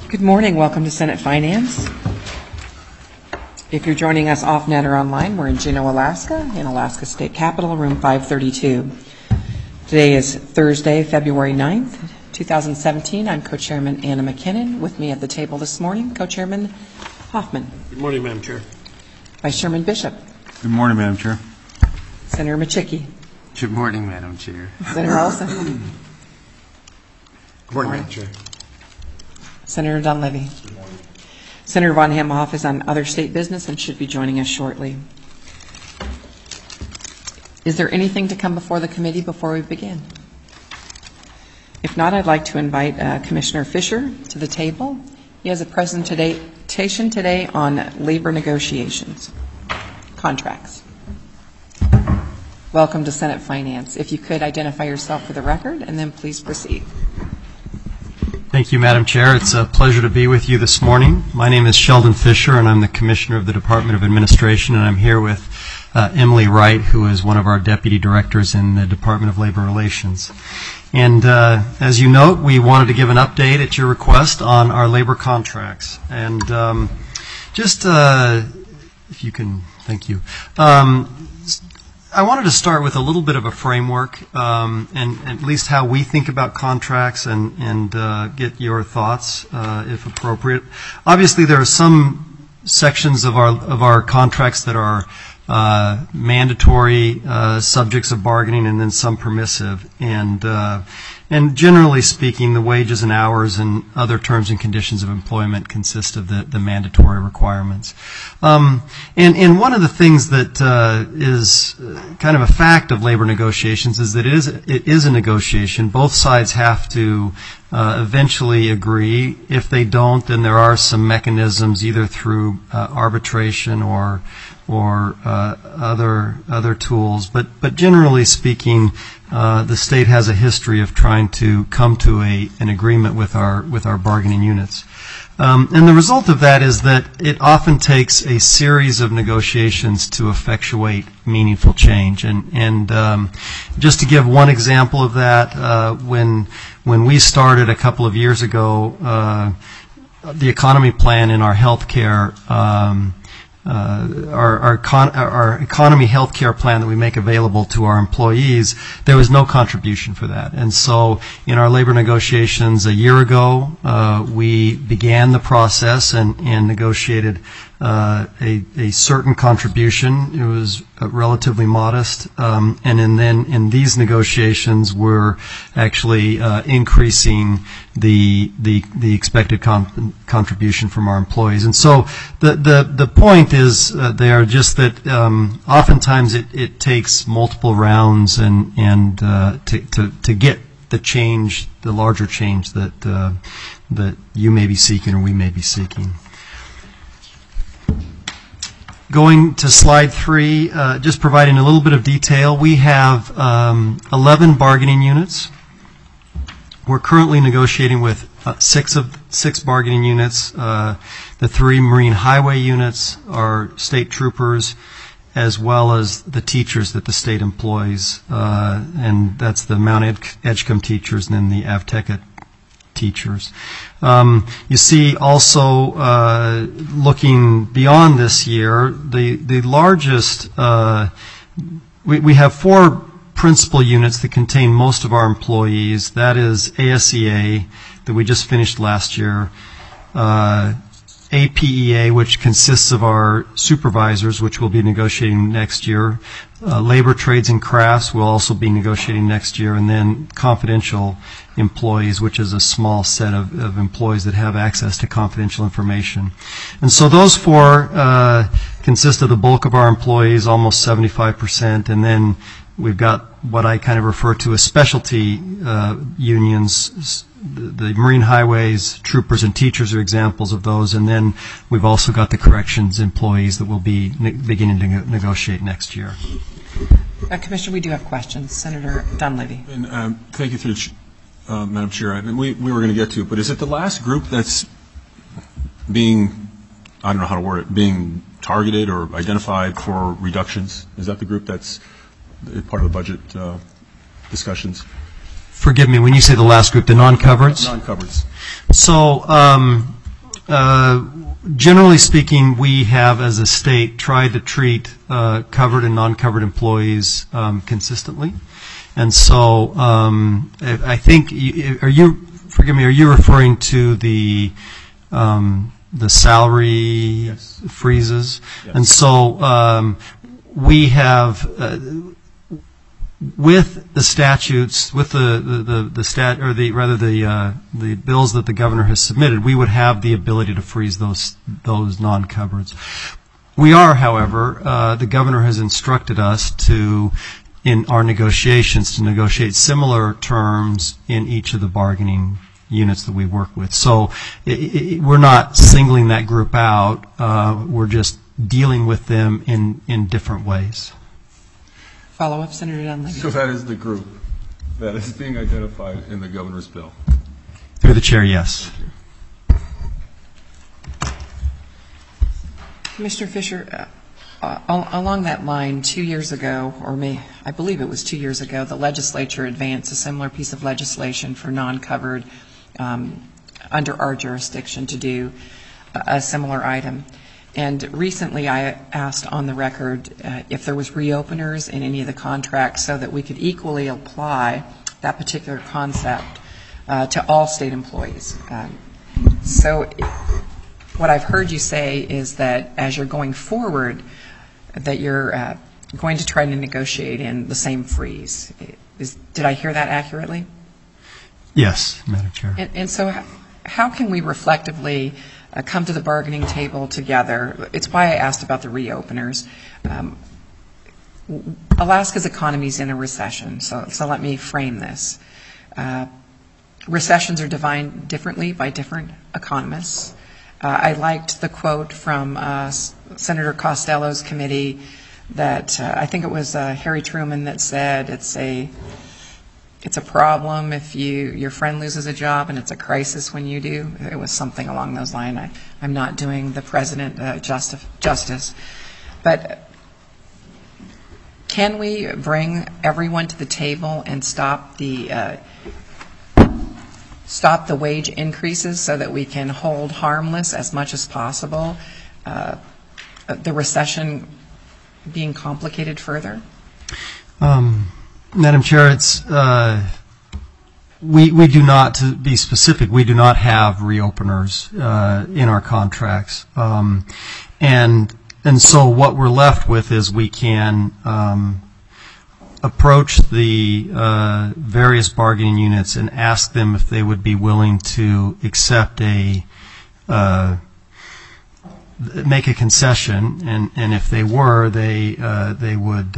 Good morning. Welcome to Senate Finance. If you're joining us off-net or online, we're in Juneau, Alaska, in Alaska State Capitol, room 532. Today is Thursday, February 9th, 2017. I'm Co-Chairman Anna McKinnon. With me at the table this morning, Co-Chairman Hoffman. Good morning, Madam Chair. Vice Chairman Bishop. Good morning, Madam Chair. Senator Machicki. Good morning, Madam Chair. Senator Olson. Good morning, Madam Chair. Senator Dunleavy. Good morning. Senator Von Hamhoff is on other state business and should be joining us shortly. Is there anything to come before the committee before we begin? If not, I'd like to invite Commissioner Fisher to the table. He has a presentation today on labor negotiations, contracts. Welcome to Senate Finance. If you could identify yourself for the record, and then please proceed. Thank you, Madam Chair. It's a pleasure to be with you this morning. My name is Sheldon Fisher, and I'm the Commissioner of the Department of Administration, and I'm here with Emily Wright, who is one of our Deputy Directors in the Department of Labor Relations. And as you note, we wanted to give an update at your request on our labor contracts. And if you can, thank you. I wanted to start with a little bit of a framework and at least how we think about contracts and get your thoughts if appropriate. Obviously, there are some sections of our contracts that are mandatory subjects of bargaining and then some permissive. And generally speaking, the wages and hours and other terms and conditions of employment consist of the mandatory requirements. And one of the things that is kind of a fact of labor negotiations is that it is a negotiation. Both sides have to eventually agree. If they don't, then there are some mechanisms either through arbitration or other tools. But generally speaking, the state has a history of trying to come to an agreement with our bargaining units. And the result of that is that it often takes a series of negotiations to effectuate meaningful change. And just to give one example of that, when we started a couple of years ago, the economy plan in our health care our economy health care plan that we make available to our employees, there was no contribution for that. And so in our labor negotiations a year ago, we began the process and negotiated a certain contribution. It was relatively modest. And then in these negotiations, we're actually increasing the expected contribution from our employees. And so the point is there just that oftentimes it takes multiple rounds and to get the change, the larger change that you may be seeking or we may be seeking. Going to slide 3, just providing a little bit of detail. We have 11 bargaining units. We're currently negotiating with 6 bargaining units. The 3 Marine Highway units are state troopers, as well as the teachers that the state employs, and that's the Mount Edgecombe teachers and then the Avteca teachers. You see also looking beyond this year, the largest, we have 4 principal units that contain most of our employees. That is ASEA that we just finished last year, APEA, which consists of our supervisors, which we'll be negotiating next year. Labor, Trades, and Crafts will also be negotiating next year. And then confidential employees, which is a small set of employees that have access to confidential information. And so those 4 consist of the bulk of our employees, almost 75%. And then we've got what I kind of refer to as specialty unions. The Marine Highways, troopers, and teachers are examples of those. And then we've also got the corrections employees that will be beginning to negotiate next year. Commissioner, we do have questions. Senator Dunleavy. And, thank you, Madam Chair. I mean, we were going to get to it, but is it the last group that's being, I don't know how to word it, being targeted or identified for reductions? Is that the group that's part of the budget discussions? Forgive me, when you say the last group, the non-covereds? Non-covereds. So Generally speaking, we have, as a state, tried to treat covered and non-covered employees consistently. And so I think, are you referring to the salary Yes. freezes? Yes. And so we have, with the statutes, with the bills that the governor has submitted, we would have the ability to freeze those non-covereds. We are, however, the governor has instructed us to, in our negotiations, to negotiate similar terms in each of the bargaining units that we work with. So we're not singling that group out. We're just dealing with them in different ways. Follow-up, Senator Dunleavy. So that is the group that is being identified in the governor's bill. Through the chair, yes. Commissioner Fisher, along that line, 2 years ago, I believe it was 2 years ago, the legislature advanced a similar piece of legislation for non-covered under our jurisdiction to do a similar item. And recently I asked on the record if there was reopeners in any of the contracts so that we could equally apply that particular concept to all state employees. So what I've heard you say is that as you're going forward, that you're going to try to negotiate in the same freeze. Did I hear that accurately? Yes, Madam Chair. And so how can we reflectively come to the bargaining table together? It's why I asked about the reopeners. Alaska's economy is in a recession, so let me frame this. Recessions are defined differently by different economists. I liked the quote from Senator Costello's committee that I think it was Harry Truman that said it's a problem if your friend loses a job and it's a crisis when you do. It was something along those lines. I'm not doing the president justice. But can we bring everyone to the table and stop the wage increases so that we can hold harmless as much as possible the recession being complicated further? Madam Chair, it's we do not, to be specific, we do not have reopeners in our contracts, and so what we're left with is we can approach the various bargaining units and ask them if they would be willing to accept make a concession, and if they were, they would.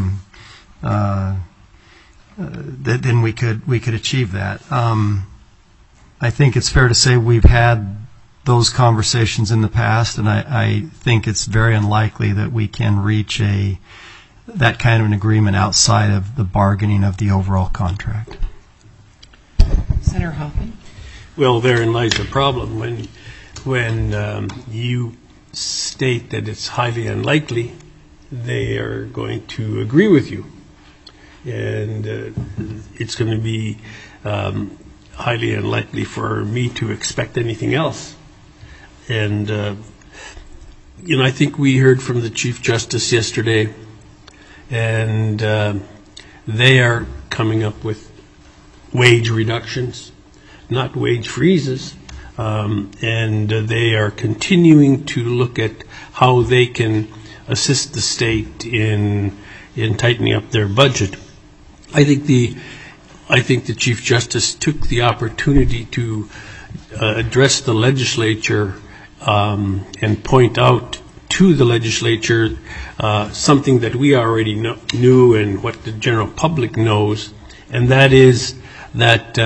Then we could achieve that. I think it's fair to say we've had those conversations in the past, and I think it's very unlikely that we can reach that kind of an agreement outside of the bargaining of the overall contract. Senator Hoffman? Well, therein lies the problem. When you state that it's highly unlikely, they are going to agree with you. And it's going to be highly unlikely for me to expect anything else. And, I think we heard from the Chief Justice yesterday, and they are coming up with wage reductions, not wage freezes. And they are continuing to look at how they can assist the state in tightening up their budget. I think the Chief Justice took the opportunity to address the legislature and point out to the legislature something that we already knew and what the general public knows, and that is that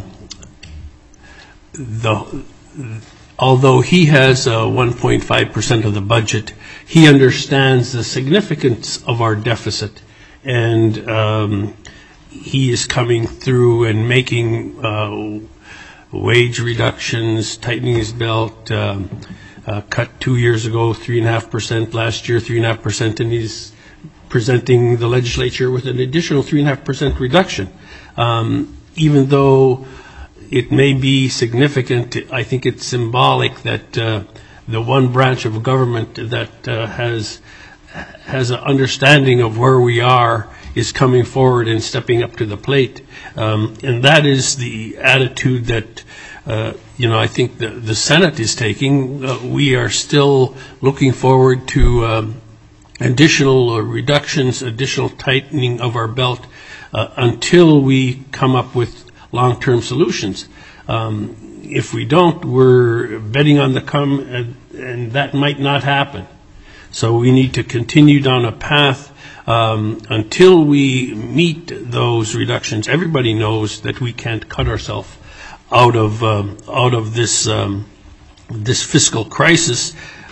although he has 1.5% of the budget, he understands the significance of our deficit, and he is coming through and making wage reductions, tightening his belt, cut 2 years ago 3.5%, last year 3.5%, and he's presenting the legislature with an additional 3.5% reduction. Even though it may be significant. I think it's symbolic that the one branch of government that has an understanding of where we are is coming forward and stepping up to the plate. And that is the attitude that, I think the Senate is taking. We are still looking forward to additional reductions, additional tightening of our belt until we come up with long-term solutions. If we don't, we're betting on the come, and that might not happen. So we need to continue down a path until we meet those reductions. Everybody knows that we can't cut ourselves out of this fiscal crisis.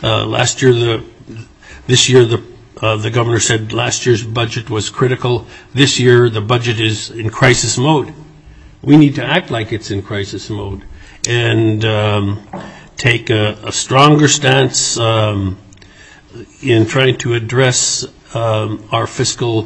This year the governor said last year's budget was critical. This year the budget is in crisis mode. We need to act like it's in crisis mode and take a stronger stance in trying to address our fiscal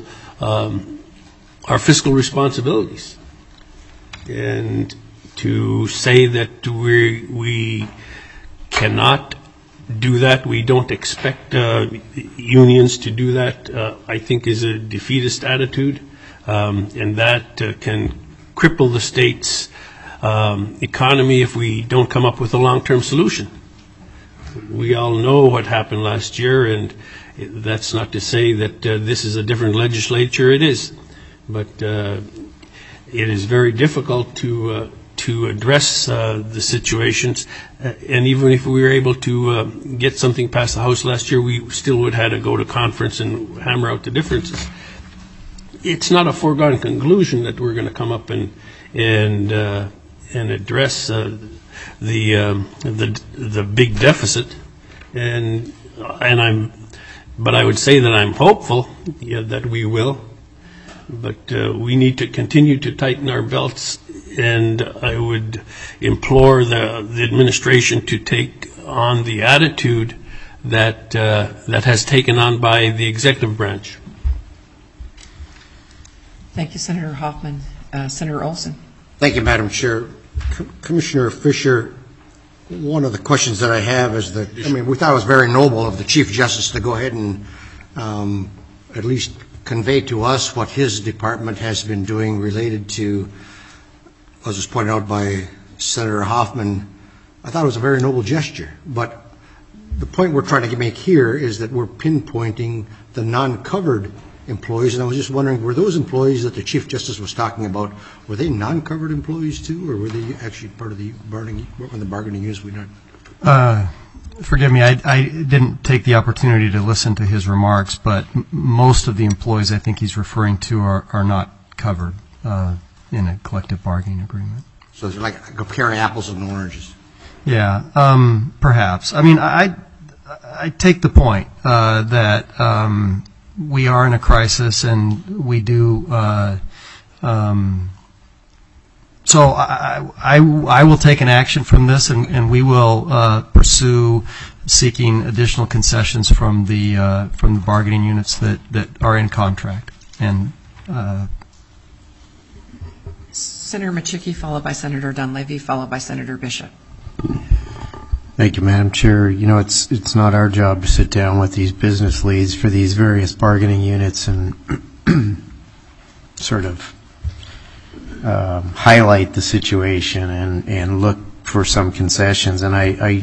responsibilities, and to say that we cannot do that, we don't expect unions to do that, I think is a defeatist attitude, and that can cripple the state's economy if we don't come up with a long-term solution. We all know what happened last year, and that's not to say that this is a different legislature. It is, but it is very difficult to address the situations. And even if we were able to get something past the House last year, we still would have had to go to conference and hammer out the differences. It's not a foregone conclusion that we're going to come up and address the big deficit, but I would say that I'm hopeful that we will. But we need to continue to tighten our belts, and I would implore the administration to take on the attitude that has taken on by the executive branch. Thank you, Senator Hoffman. Senator Olson. Thank you, Madam Chair. Commissioner Fisher, one of the questions that I have is that, we thought it was very noble of the Chief Justice to go ahead and at least convey to us what his department has been doing related to, as was pointed out by Senator Hoffman. I thought it was a very noble gesture, but the point we're trying to make here is that we're pinpointing the non-covered employees, and I was just wondering, were those employees that the Chief Justice was talking about, were they non-covered employees too, or were they actually part of the bargaining units? Forgive me, I didn't take the opportunity to listen to his remarks, but most of the employees I think he's referring to are not covered in a collective bargaining agreement. So it's like comparing apples and oranges. Yeah, perhaps. I take the point that we are in a crisis, and we do. So I will take an action from this, and we will pursue seeking additional concessions from the bargaining units that are in contract. And Senator Machicki, followed by Senator Dunleavy, followed by Senator Bishop. Thank you, Madam Chair. It's not our job to sit down with these business leads for these various bargaining units and sort of highlight the situation and look for some concessions. And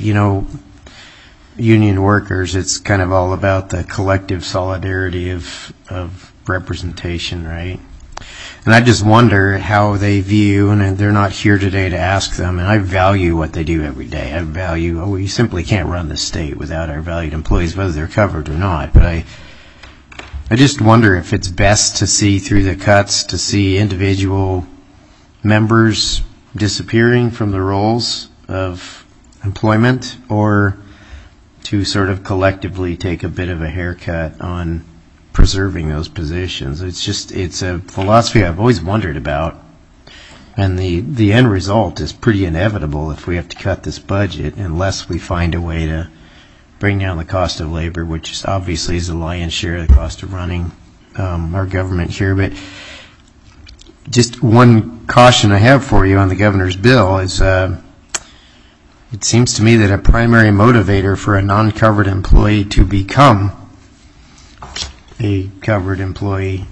union workers, it's kind of all about the collective solidarity of representation, right? And I just wonder how they view, and they're not here today to ask them, and I value what they do every day. We simply can't run the state without our valued employees, whether they're covered or not. But I just wonder if it's best to see through the cuts, to see individual members disappearing from the roles of employment, or to sort of collectively take a bit of a haircut on preserving those positions. It's a philosophy I've always wondered about, and the end result is pretty inevitable if we have to cut this budget, unless we find a way to bring down the cost of labor, which obviously is the lion's share of the cost of running our government here. But just one caution I have for you on the governor's bill is it seems to me that a primary motivator for a non-covered employee to become a covered employee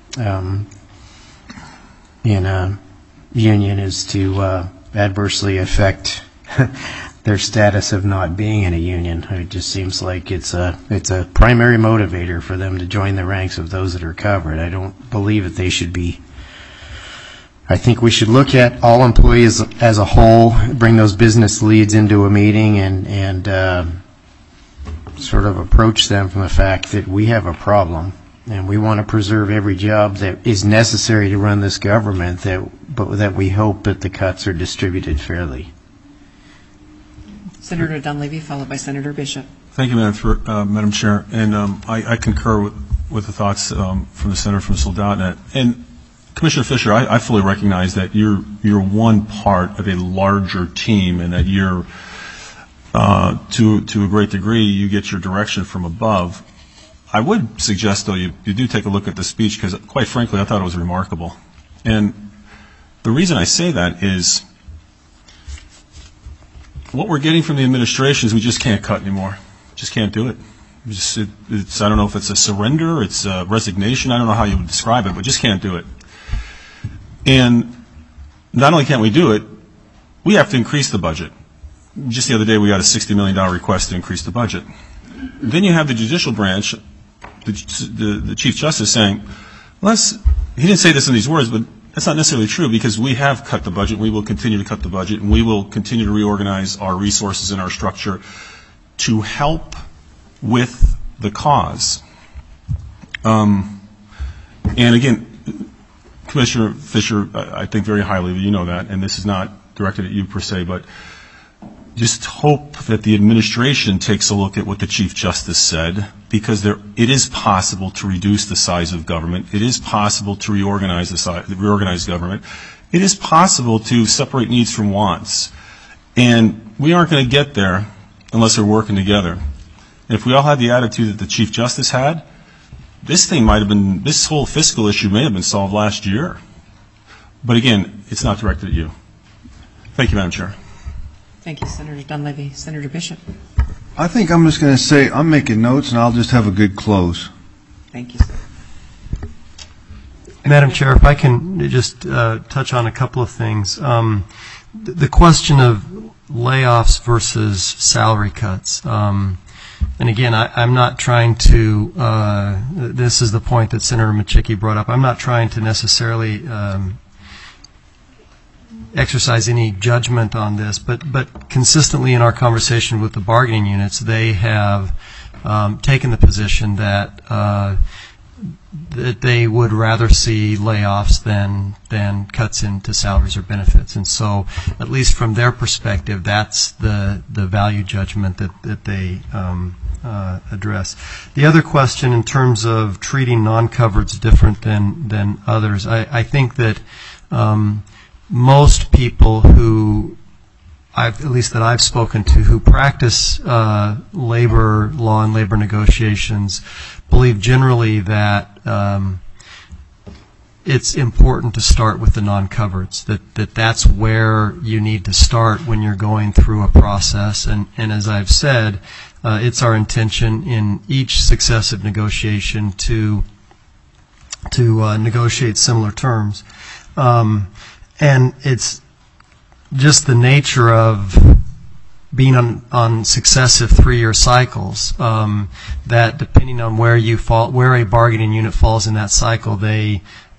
in a union is to adversely affect their status of not being in a union. It just seems like it's a primary motivator for them to join the ranks of those that are covered. I don't believe that they should be. I think we should look at all employees as a whole, bring those business leads into a meeting and sort of approach them from the fact that we have a problem and we want to preserve every job that is necessary to run this government, but that we hope that the cuts are distributed fairly. Senator Dunleavy, followed by Senator Bishop. Thank you, Madam Chair. And I concur with the thoughts from the Senator from Soldotna. And Commissioner Fisher, I fully recognize that you're one part of a larger team, and that you're, to a great degree, you get your direction from above. I would suggest, though, you do take a look at the speech, because, quite frankly, I thought it was remarkable. And the reason I say that is what we're getting from the administration is we just can't cut anymore. Just can't do it. It's I don't know if it's a surrender, it's a resignation, I don't know how you would describe it, but just can't do it. And not only can't we do it, we have to increase the budget. Just the other day we got a $60 million request to increase the budget. Then you have the judicial branch, the Chief Justice saying, he didn't say this in these words, but that's not necessarily true, because we have cut the budget, we will continue to cut the budget, and we will continue to reorganize our resources and our structure to help with the cause. And again, Commissioner Fisher, I think very highly of you, know that, and this is not directed at you per se, but just hope that the administration takes a look at what the Chief Justice said, because it is possible to reduce the size of government. It is possible to reorganize government. It is possible to separate needs from wants. And we aren't going to get there unless we're working together. And if we all had the attitude that the Chief Justice had, this whole fiscal issue may have been solved last year. But again, it's not directed at you. Thank you, Madam Chair. Thank you, Senator Dunleavy. Senator Bishop. I think I'm just going to say I'm making notes, and I'll just have a good close. Thank you, sir. Madam Chair, if I can just touch on a couple of things. The question of layoffs versus salary cuts. And again, I'm not trying to, this is the point that Senator Machicki brought up, I'm not trying to necessarily exercise any judgment on this, but consistently in our conversation with the bargaining units, they have taken the position that they would rather see layoffs than cuts into salaries or benefits. And so, at least from their perspective, that's the value judgment that they address. The other question in terms of treating non-covereds different than others, I think that most people who at least that I've spoken to, who practice labor law and labor negotiations, believe generally that it's important to start with the non-covereds, that's where you need to start when you're going through a process. And as I've said, it's our intention in each successive negotiation to negotiate similar terms. And it's just the nature of being on successive 3-year cycles, that depending on where you fall, where a bargaining unit falls in that cycle, they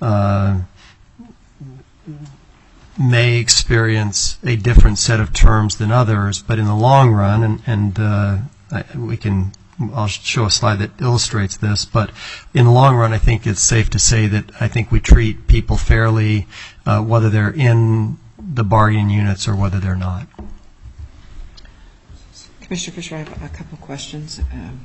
may experience a different set of terms than others. But in the long run, I'll show a slide that illustrates this, but in the long run, I think it's safe to say that I think we treat people fairly, whether they're in the bargaining units or whether they're not. Commissioner Fisher, I have a couple questions.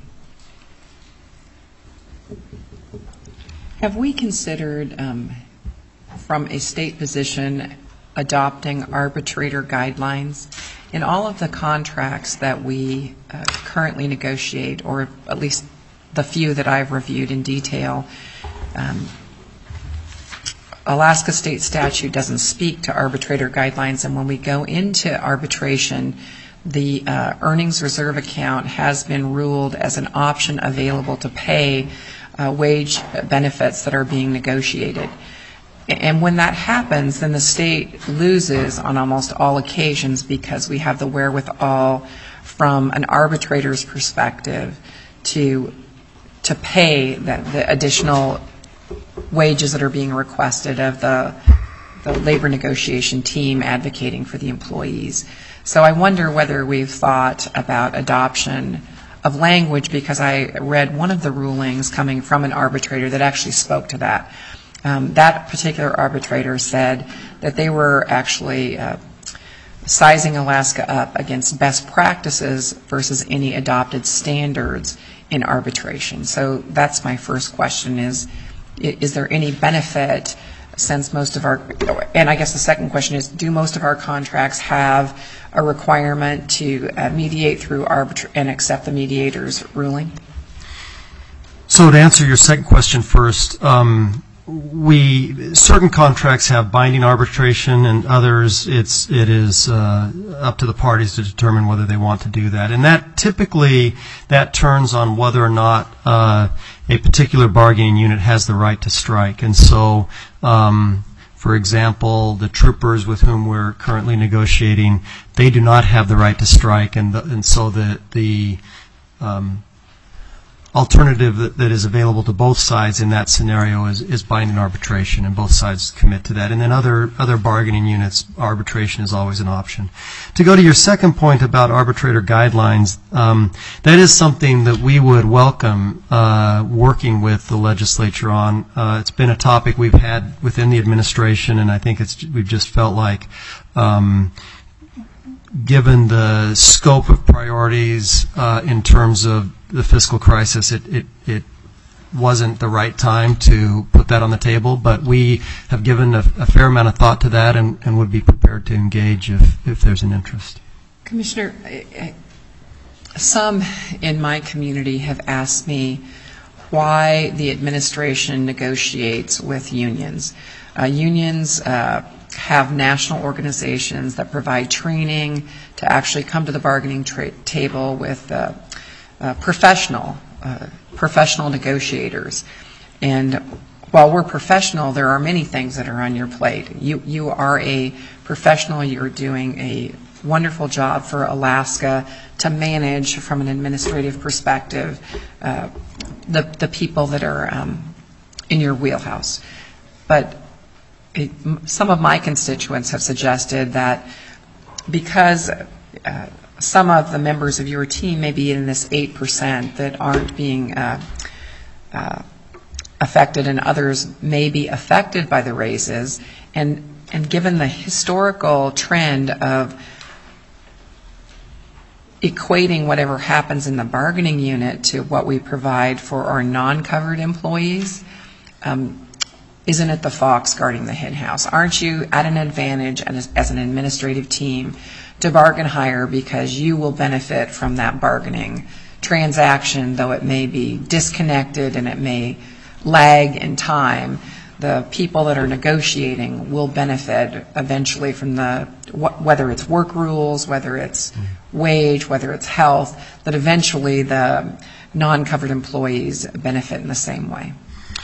Have we considered, from a state position, adopting arbitrator guidelines in all of the contracts that we currently negotiate, or at least the few that I've reviewed in detail? Alaska state statute doesn't speak to arbitrator guidelines, and when we go into arbitration, the earnings reserve account has been ruled as an option available to pay wage benefits that are being negotiated. And when that happens, then the state loses on almost all occasions because we have the wherewithal from an arbitrator's perspective to pay the additional wages that are being requested of the labor negotiation team advocating for the employees. So I wonder whether we've thought about adoption of language, because I read one of the rulings coming from an arbitrator that actually spoke to that. That particular arbitrator said that they were actually sizing Alaska up against best practices versus any adopted standards in arbitration. So that's my first question is there any benefit, since most of our, and I guess the second question is, do most of our contracts have a requirement to mediate through and accept the mediator's ruling? So to answer your second question first, certain contracts have binding arbitration, and others it is up to the parties to determine whether they want to do that. And that typically turns on whether or not a particular bargaining unit has the right to strike. And so, for example, the troopers with whom we're currently negotiating, they do not have the right to strike, and so the alternative that is available to both sides in that scenario is binding arbitration, and both sides commit to that. And then other bargaining units, arbitration is always an option. To go to your second point about arbitrator guidelines, that is something that we would welcome working with the legislature on. It's been a topic we've had within the administration, and I think we've just felt like given the scope of priorities in terms of the fiscal crisis, it wasn't the right time to put that on the table, but we have given a fair amount of thought to that and would be prepared to engage if there's an interest. Commissioner, some in my community have asked me why the administration negotiates with unions. Unions have national organizations that provide training to actually come to the bargaining table with professional negotiators. And while we're professional, there are many things that are on your plate. You are a professional. You're doing a wonderful job for Alaska to manage, from an administrative perspective, the people that are in your wheelhouse. But some of my constituents have suggested that because some of the members of your team may be in this 8% that aren't being affected, and others may be affected by the raises, and given the historical trend of equating whatever happens in the bargaining unit to what we provide for our non-covered employees, isn't it the fox guarding the hen house? Aren't you at an advantage as an administrative team to bargain higher because you will benefit from that bargaining transaction, though it may be disconnected and it may lag in time? The people that are negotiating will benefit eventually from whether it's work rules, whether it's wage, whether it's health, that eventually the non-covered employees benefit in the same way.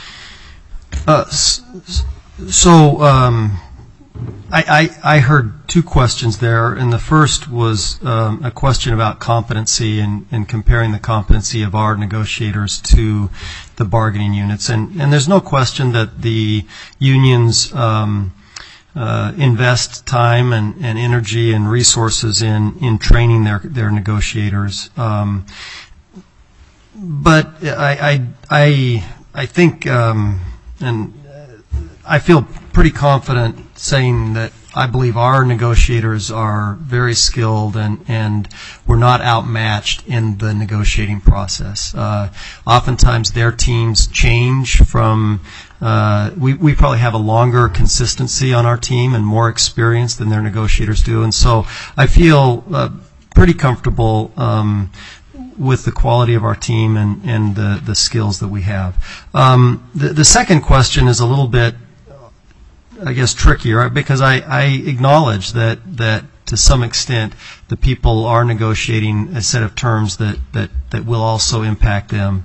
I heard two questions there, and the first was a question about competency and comparing the competency of our negotiators to the bargaining units. And there's no question that the unions invest time and energy and resources in training their negotiators. But I think, and I feel pretty confident saying that I believe our negotiators are very skilled and we're not outmatched in the negotiating process. Oftentimes their teams change from, we probably have a longer consistency on our team and more experience than their negotiators do. And so I feel pretty comfortable with the quality of our team and the skills that we have. The second question is a little bit I guess, trickier, because I acknowledge that to some extent the people are negotiating a set of terms that will also impact them.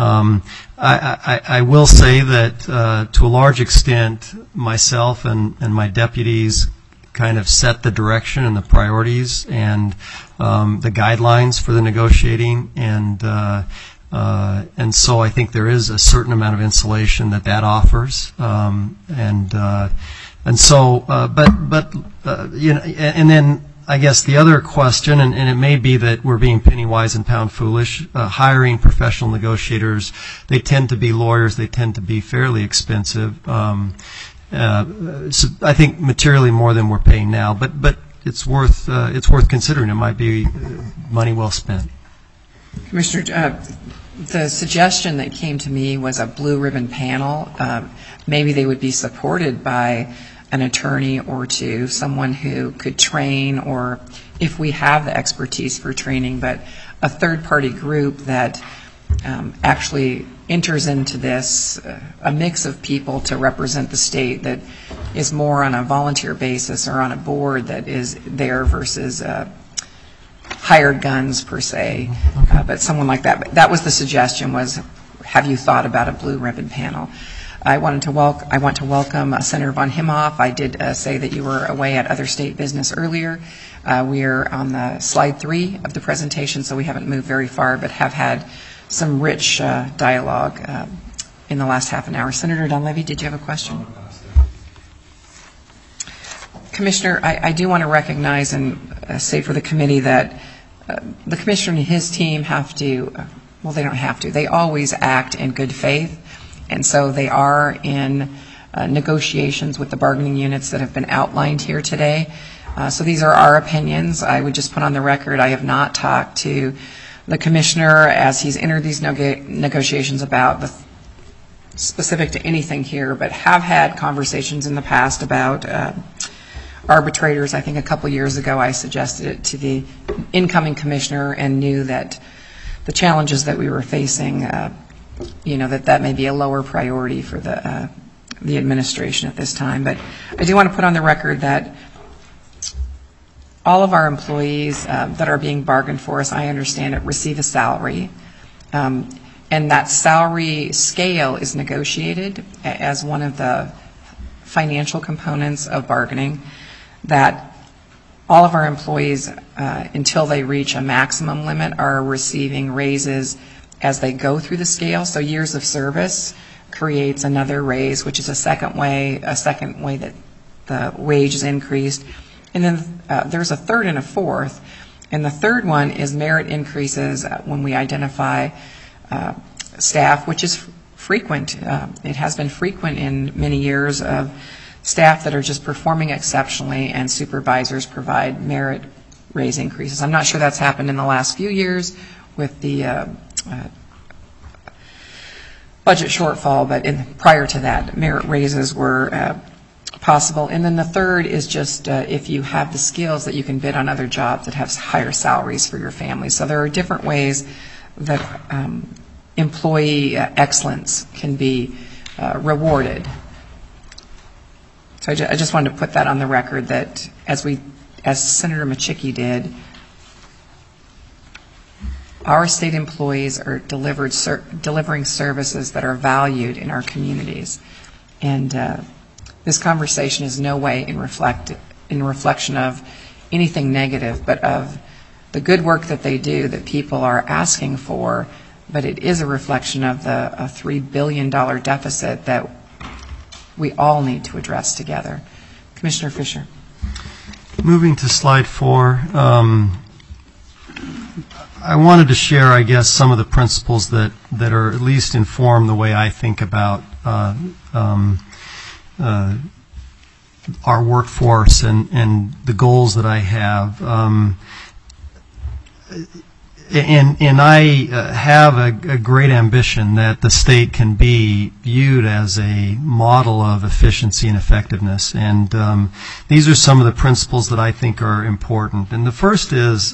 I will say that to a large extent, myself and my deputies kind of set the direction and the priorities and the guidelines for the negotiating, and so I think there is a certain amount of insulation that offers, and then I guess the other question, and it may be that we're being penny wise and pound foolish, hiring professional negotiators, they tend to be lawyers, they tend to be fairly expensive. So I think materially more than we're paying now, but it's worth considering. It might be money well spent. Commissioner, the suggestion that came to me was a blue ribbon panel. Maybe they would be supported by an attorney or two, someone who could train, or if we have the expertise for training, but a third-party group that actually enters into this, a mix of people to represent the state that is more on a volunteer basis or on a board that is there versus hired guns per se, but someone like that. But that was the suggestion, was have you thought about a blue ribbon panel? I want to welcome Senator von Imhoff. I did say that you were away at other state business earlier. We are on the slide 3 of the presentation, so we haven't moved very far, but have had some rich dialogue in the last half an hour. Senator Dunleavy, did you have a question? Commissioner, I do want to recognize and say for the committee that the commissioner and his team have to, well, they don't have to, they always act in good faith. And so they are in negotiations with the bargaining units that have been outlined here today. So these are our opinions. I would just put on the record, I have not talked to the commissioner as he's entered these negotiations about the specific to anything here, but have had conversations in the past about arbitrators. I think a couple years ago I suggested it to the incoming commissioner and knew that the challenges that we were facing, that may be a lower priority for the administration at this time. But I do want to put on the record that all of our employees that are being bargained for, as I understand it, receive a salary. And that salary scale is negotiated as one of the financial components of bargaining, that all of our employees, until they reach a maximum limit, are receiving raises as they go through the scale. So years of service creates another raise, which is a second way that the wage is increased. And then there's a third and a fourth. And the third one is merit increases when we identify staff, which is frequent. It has been frequent in many years of staff that are just performing exceptionally, and supervisors provide merit raise increases. I'm not sure that's happened in the last few years with the budget shortfall, but prior to that, merit raises were possible. And then the third is just if you have the skills that you can bid on other jobs that have higher salaries for your family. So there are different ways that employee excellence can be rewarded. So I just wanted to put that on the record, that as Senator Machicki did, our state employees are delivering services that are valued in our communities. And this conversation is no way in reflection of anything negative, but of the good work that they do that people are asking for. But it is a reflection of a $3 billion deficit that we all need to address together. Commissioner Fisher. Moving to slide 4, I wanted to share, I guess, some of the principles that are at least inform the way I think about our workforce and the goals that I have. And I have a great ambition that the state can be viewed as a model of efficiency and effectiveness. And these are some of the principles that I think are important. And the first is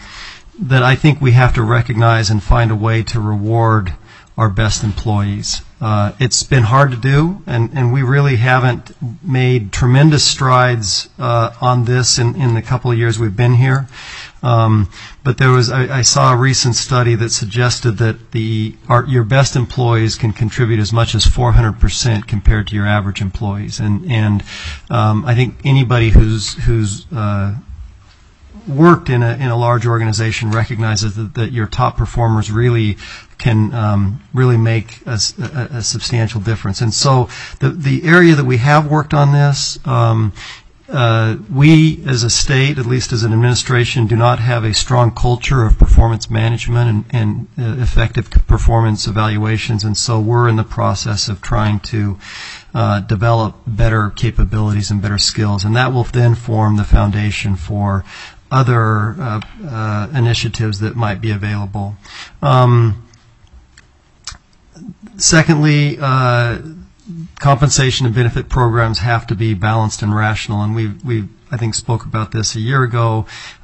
that I think we have to recognize and find a way to reward our best employees. It's been hard to do, and we really haven't made tremendous strides on this in the couple of years we've been here. But I saw a recent study that suggested that your best employees can contribute as much as 400% compared to your average employees, and I think anybody who's worked in a large organization recognizes that your top performers really can really make a substantial difference. And so the area that we have worked on this, we as a state, at least as an administration, do not have a strong culture of performance management and effective performance evaluations, and so we're in the process of trying to develop better capabilities and better skills, and that will then form the foundation for other initiatives that might be available. Secondly, compensation and benefit programs have to be balanced and rational, and we I think spoke about this a year ago,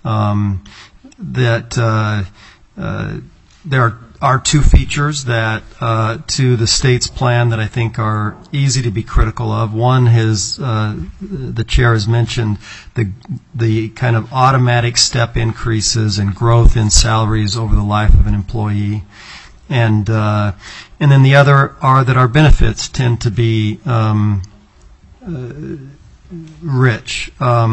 that there are two features that to the state's plan that I think are easy to be critical of. One is, the chair has mentioned, the kind of automatic step increases and growth in salaries over the life of an employee. And then the other are that our benefits tend to be rich.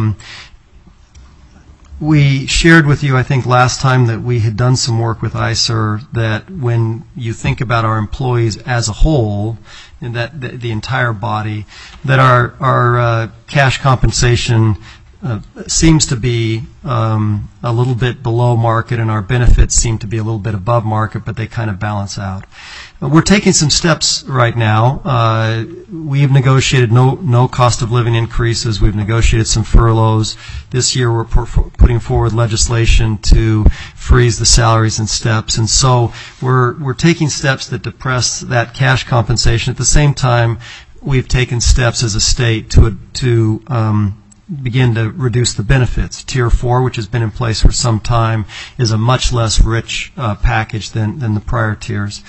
We shared with you, I think, last time that we had done some work with ICER, that when you think about our employees as a whole, and that the entire body, that our cash compensation seems to be a little bit below market, and our benefits seem to be a little bit above market, but they kind of balance out. We're taking some steps right now. We've negotiated no cost of living increases. We've negotiated some furloughs. This year we're putting forward legislation to freeze the salaries and steps, and so we're taking steps that depress that cash compensation. At the same time, we've taken steps as a state to begin to reduce the benefits. Tier 4, which has been in place for some time, is a much less rich package than the prior tiers.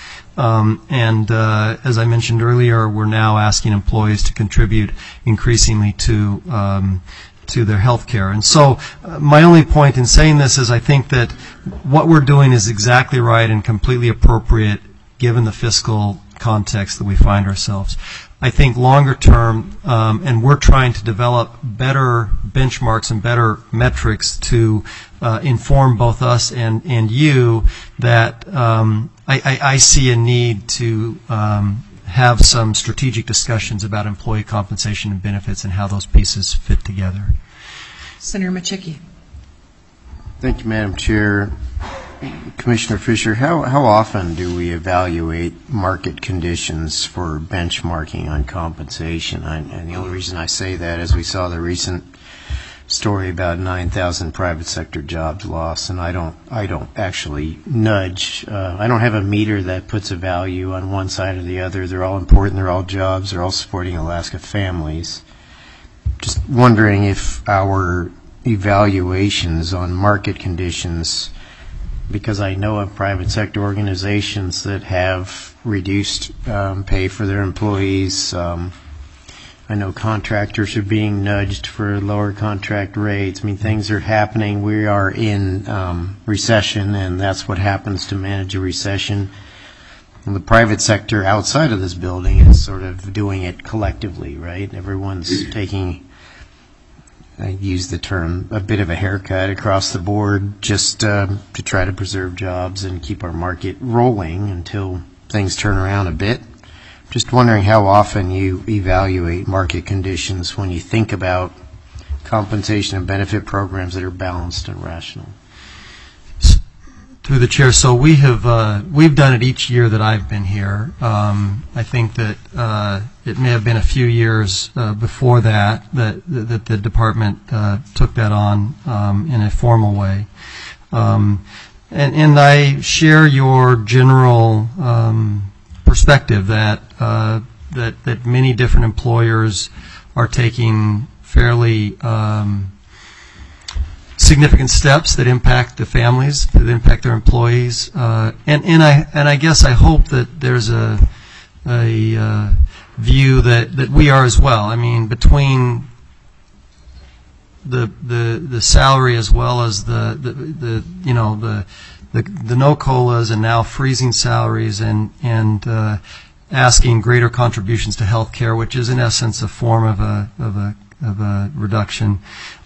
As I mentioned earlier, we're now asking employees to contribute increasingly to their health care. And so my only point in saying this is I think that what we're doing is exactly right and completely appropriate given the fiscal context that we find ourselves. I think longer term, and we're trying to develop better benchmarks and better metrics to inform both us and you, that I see a need to have some strategic discussions about employee compensation and benefits and how those pieces fit together. Senator Machicki. Thank you, Madam Chair. Commissioner Fisher, how often do we evaluate market conditions for benchmarking on compensation? And the only reason I say that is we saw the recent story about 9,000 private sector jobs lost, and I don't actually nudge. I don't have a meter that puts a value on one side or the other. They're all important. They're all jobs. They're all supporting Alaska families. Just wondering if our evaluations on market conditions, because I know of private sector organizations that have reduced pay for their employees. I know contractors are being nudged for lower contract rates. I mean, things are happening. We are in recession, and that's what happens to manage a recession. And the private sector outside of this building is sort of doing it collectively, right? Everyone's taking, I use the term, a bit of a haircut across the board just to try to preserve jobs and keep our market rolling until things turn around a bit. Just wondering how often you evaluate market conditions when you think about compensation and benefit programs that are balanced and rational. Through the chair, so we've done it each year that I've been here. I think that it may have been a few years before that the department took that on in a formal way. And I share your general perspective that many different employers are taking fairly significant steps that impact the families, that impact their employees, and I guess I hope that there's view that we are as well. I mean, between the salary as well as the no COLAs and now freezing salaries and asking greater contributions to health care, which is in essence a form of a reduction.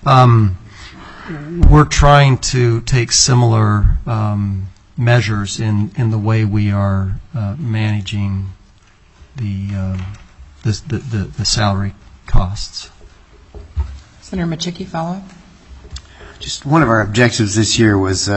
We're trying to take similar measures in the way we are managing the salary costs. Senator Machicki, follow-up? Just one of our objectives this year was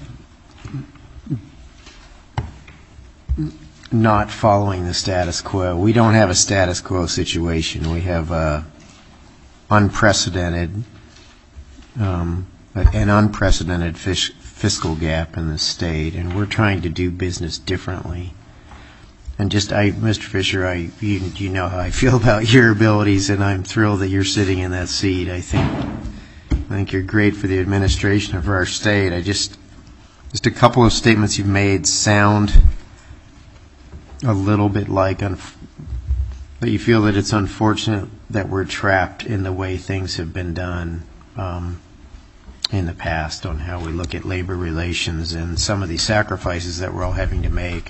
not following the status quo. We don't have a status quo situation. We have unprecedented, an unprecedented fiscal gap in the state, and we're trying to do business differently. And Mr. Fisher, you know how I feel about your abilities, and I'm thrilled that you're sitting in that seat. I think you're great for the administration of our state. Just a couple of statements you've made sound a little bit like that you feel that it's unfortunate that we're trapped in the way things have been done in the past on how we look at labor relations and some of these sacrifices that we're all having to make.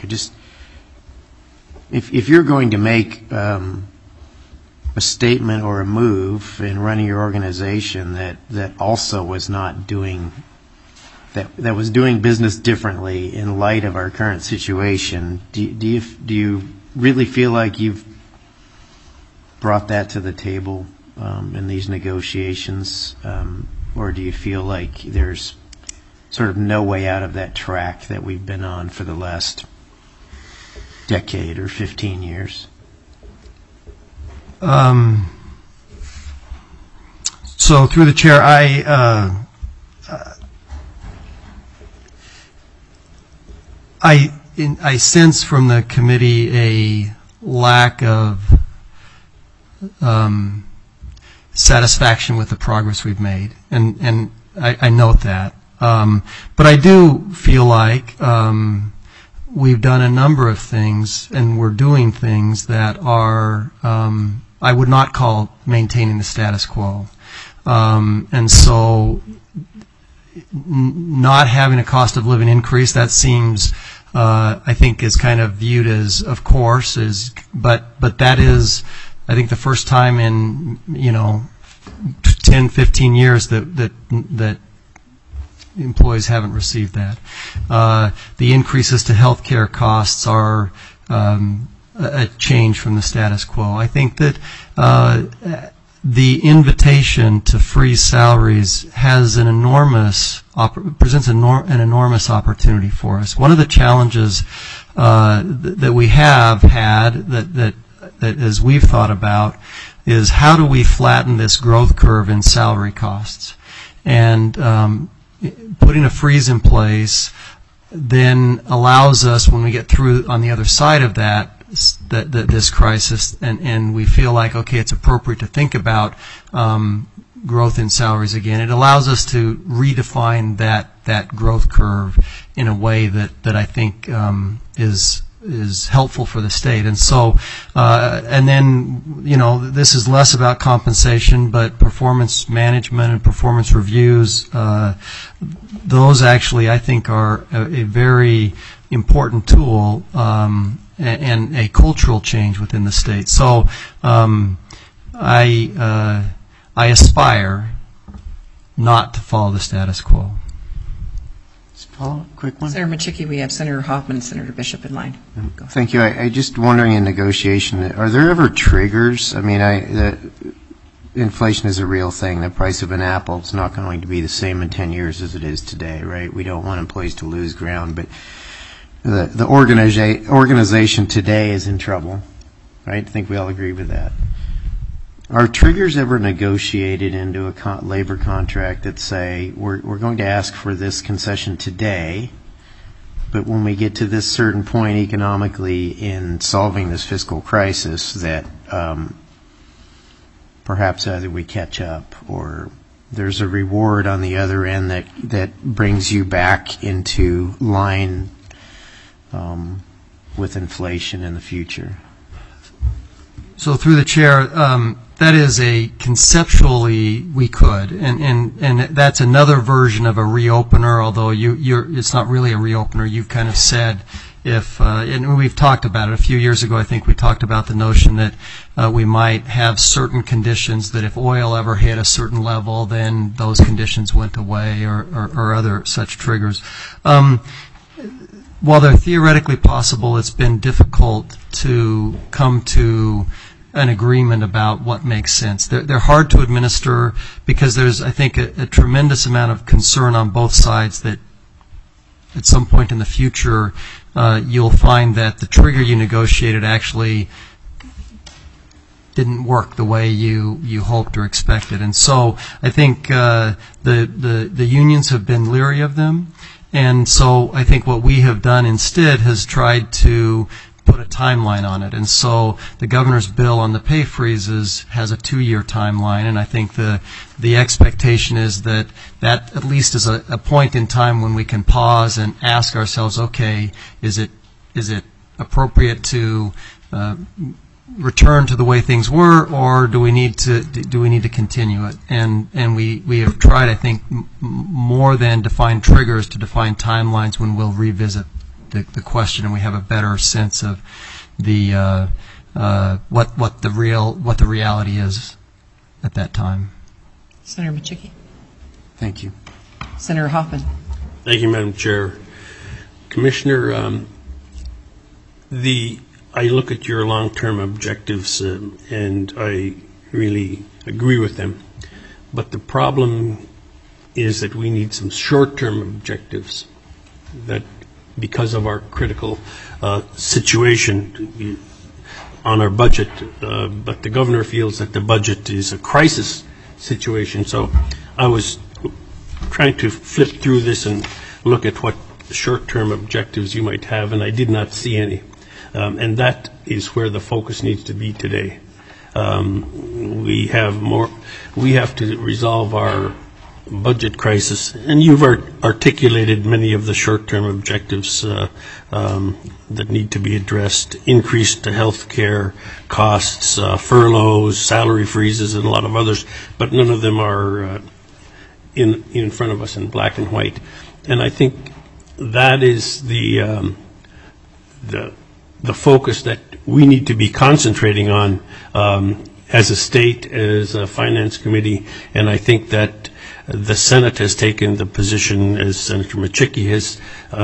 If you're going to make a statement or a move in running your organization that also was not doing that was doing business differently in light of our current situation, do you really feel like you've brought that to the table in these negotiations, or do you feel like there's sort of no way out of that track that we've been on for the last decade or 15 years? So through the chair, I sense from the committee a lack of satisfaction with the progress we've made, and I note that. But I do feel like we've done a number of things, and we're doing things that are, I would not call maintaining the status quo. And so not having a cost of living increase, that seems, I think, is kind of viewed as, of course, but that is, I think, the first time in 10, 15 years that employees haven't received that. The increases to health care costs are a change from the status quo. I think that the invitation to freeze salaries has presents an enormous opportunity for us. One of the challenges that we have had that as we've thought about is how do we flatten this growth curve in salary costs, and putting a freeze in place then allows us, when we get through on the other side of this crisis, and we feel like, okay, it's appropriate to think about growth in salaries again, it allows us to redefine that growth curve in a way that I think is helpful for the state. And so, and then, this is less about compensation, but performance management and performance reviews, those actually, I think, are a very important tool and a cultural change within the state. So I aspire not to follow the status quo. Follow-up, quick one. Senator Machicki, we have Senator Hoffman and Senator Bishop in line. Thank you. I just wondering, in negotiation, are there ever triggers? I mean, inflation is a real thing. The price of an apple is not going to be the same in 10 years as it is today, right? We don't want employees to lose ground, but the organization today is in trouble, right? I think we all agree with that. Are triggers ever negotiated into a labor contract that say, we're going to ask for this concession today, but when we get to this certain point economically in solving this fiscal crisis, that perhaps either we catch up or there's a reward on the other end that brings you back into line with inflation in the future? So through the chair, that is a conceptually we could, and that's another version of a reopener. Although it's not really a reopener. You've kind of said if, and we've talked about it a few years ago. I think we talked about the notion that we might have certain conditions that if oil ever hit a certain level, then those conditions went away, or other such triggers. While they're theoretically possible, it's been difficult to come to an agreement about what makes sense. They're hard to administer because there's, I think, a tremendous amount of concern on both sides that at some point in the future you'll find that the trigger you negotiated actually didn't work the way you hoped or expected. And so I think the unions have been leery of them. And so I think what we have done instead has tried to put a timeline on it. And so the governor's bill on the pay freezes has a 2-year timeline, and I think the expectation is that at least is a point in time when we can pause and ask ourselves, okay, is it appropriate to return to the way things were, or do we need to continue it? And we have tried, I think, more than define triggers to define timelines when we'll revisit the question, and we have a better sense of the what the reality is at that time. Senator Machicki. Thank you. Senator Hoffman. Thank you, Madam Chair. Commissioner, I look at your long-term objectives and I really agree with them. But the problem is that we need some short-term objectives that, because of our critical situation on our budget, but the governor feels that the budget is a crisis situation. So I was trying to flip through this and look at what short-term objectives you might have, and I did not see any. And that is where the focus needs to be today. We have to resolve our budget crisis, and you've articulated many of the short-term objectives that need to be addressed: increased health care costs, furloughs, salary freezes, and a lot of others, but none of them are in front of us in black and white. And I think that is the focus that we need to be concentrating on as a state, as a finance committee, and I think that the Senate has taken the position, as Senator Machicki has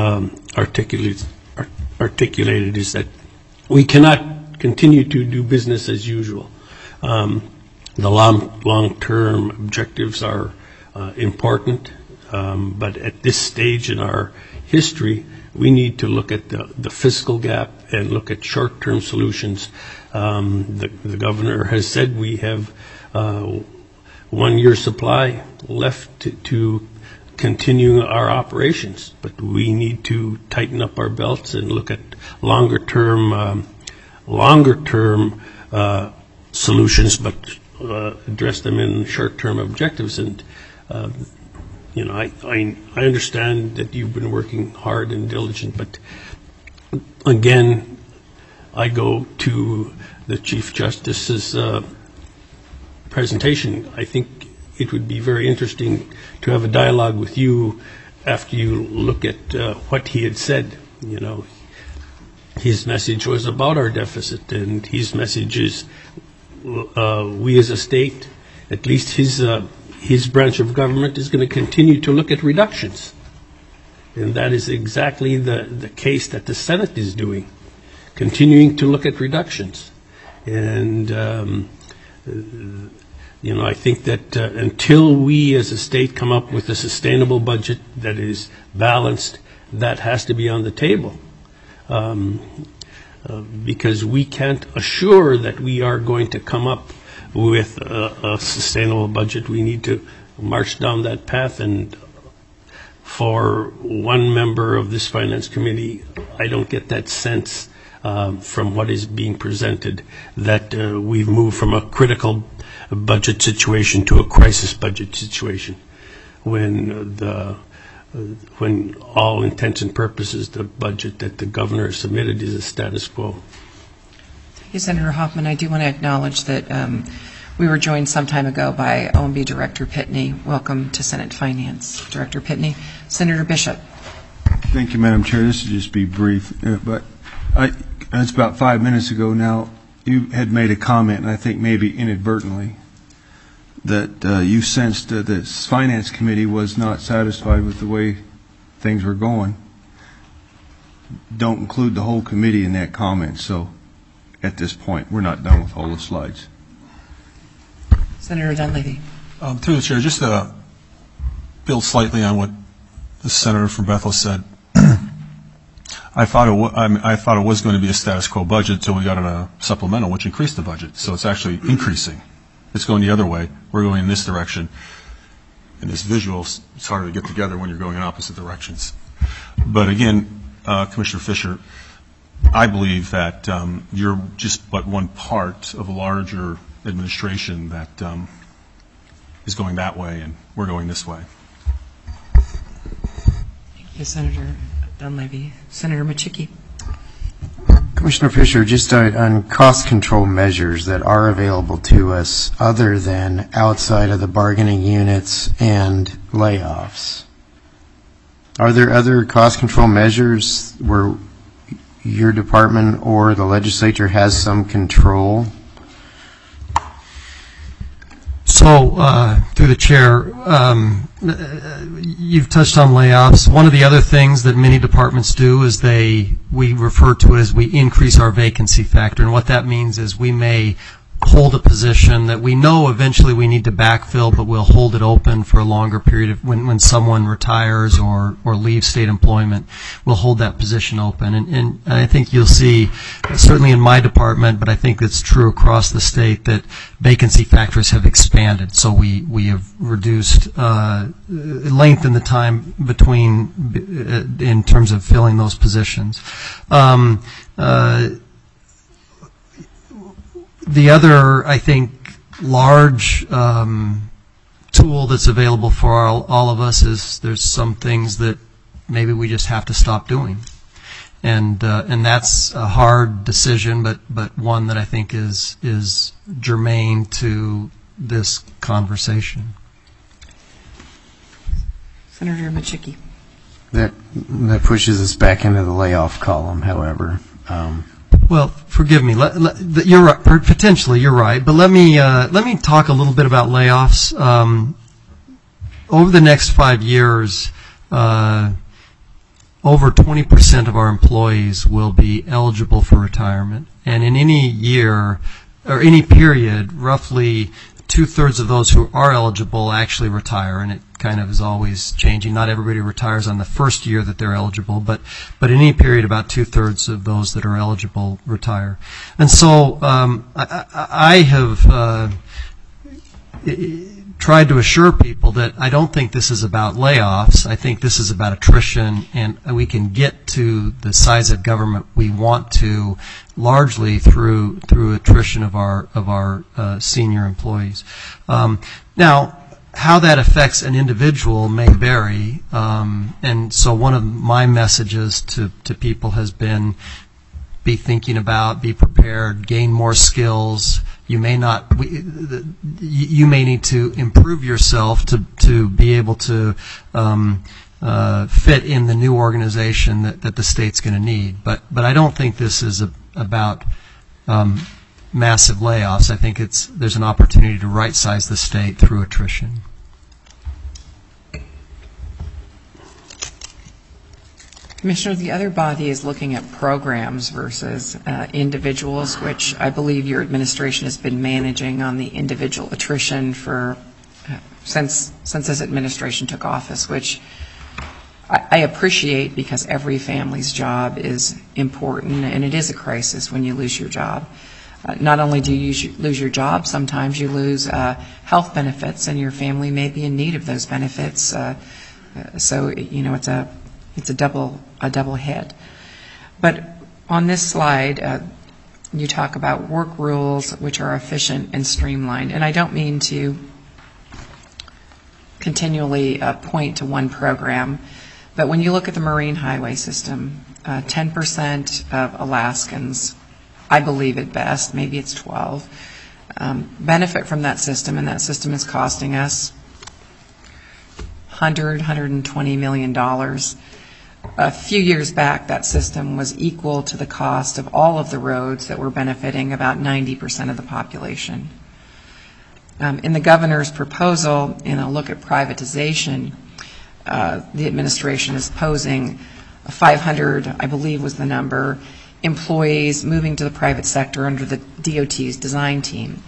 articulated, is that we cannot continue to do business as usual. The long-term objectives are important, but at this stage in our history, we need to look at the fiscal gap and look at short-term solutions. The governor has said we have 1 year supply left to continue our operations, but we need to tighten up our belts and look at longer term solutions, but address them in short-term objectives. And I understand that you've been working hard and diligent, but again, I go to the Chief Justice's presentation. I think it would be very interesting to have a dialogue with you after you look at what he had said. His message was about our deficit, and his message is we as a state, at least his branch of government, is going to continue to look at reductions. And that is exactly the case that the Senate is doing, continuing to look at reductions. And I think that until we as a state come up with a sustainable budget that is balanced, that has to be on the table. Because we can't assure that we are going to come up with a sustainable budget. We need to march down that path. And for one member of this finance committee, I don't get that sense from what is being presented that we've moved from a critical budget situation to a crisis budget situation, when all intents and purposes the budget that the governor submitted is a status quo. Yes, Senator Hoffman, I do want to acknowledge that we were joined some time ago by OMB Director Pitney. Welcome to Senate Finance, Director Pitney. Senator Bishop. Thank you, Madam Chair. This will just be brief, but it's about 5 minutes ago now. You had made a comment, and I think maybe inadvertently, that you sensed that the Finance Committee was not satisfied with the way things were going. Don't include the whole committee in that comment, so at this point, we're not done with all the slides. Senator Dunleavy. Through the chair, just to build slightly on what the senator from Bethel said, I thought it was going to be a status quo budget until we got a supplemental, which increased the budget. So it's actually increasing. It's going the other way. We're going in this direction. And this visual, it's harder to get together when you're going in opposite directions. But again, Commissioner Fisher, I believe that you're just but one part of a larger administration that is going that way, and we're going this way. Thank you, Senator Dunleavy. Senator Machicki. Commissioner Fisher, just on cost control measures that are available to us other than outside of the bargaining units and layoffs, are there other cost control measures where your department or the legislature has some control? So, through the chair, you've touched on layoffs. One of the other things that many departments do is we refer to it as we increase our vacancy factor. And what that means is we may hold a position that we know eventually we need to backfill, but we'll hold it open for a longer period of when someone retires or leaves state employment, we'll hold that position open. And I think you'll see, certainly in my department, but I think it's true across the state, that vacancy factors have expanded. So we have reduced, lengthened the time between, in terms of filling those positions. The other, I think, large tool that's available for all of us is there's some things that maybe we just have to stop doing. And that's a hard decision, but one that I think is germane to this conversation. Senator Machicki. That pushes us back into the layoff column, however. Well, forgive me. You're right. Potentially, you're right. But let me talk a little bit about layoffs. Over the next 5 years, over 20% of our employees will be eligible for retirement, and in any year or any period, roughly 2/3 of those who are eligible actually retire, and it kind of is always changing. Not everybody retires on the first year that they're eligible, but in any period, about 2/3 of those that are eligible retire. And so I have tried to assure people that I don't think this is about layoffs. I think this is about attrition, and we can get to the size of government we want to largely through attrition of our senior employees. Now, how that affects an individual may vary, and so one of my messages to people has been, be thinking about, be prepared, gain more skills. You may need to improve yourself to be able to fit in the new organization that the state's going to need. But I don't think this is about massive layoffs. I think there's an opportunity to right-size the state through attrition. Commissioner, the other body is looking at programs versus individuals, which I believe your administration has been managing on the individual attrition for since this administration took office, which I appreciate because every family's job is important, and it is a crisis when you lose your job. Not only do you lose your job, sometimes you lose health benefits, and your family may be in need of those benefits. So it's a double hit. But on this slide, you talk about work rules which are efficient and streamlined, and I don't mean to continually point to one program, but when you look at the Marine Highway System, 10% of Alaskans I believe at best, maybe it's 12, benefit from that system, and that system is costing us $120 million. A few years back, that system was equal to the cost of all of the roads that were benefiting about 90% of the population. In the governor's proposal, in a look at privatization, the administration is posing 500, I believe was the number, employees moving to the private sector under the DOT's design team.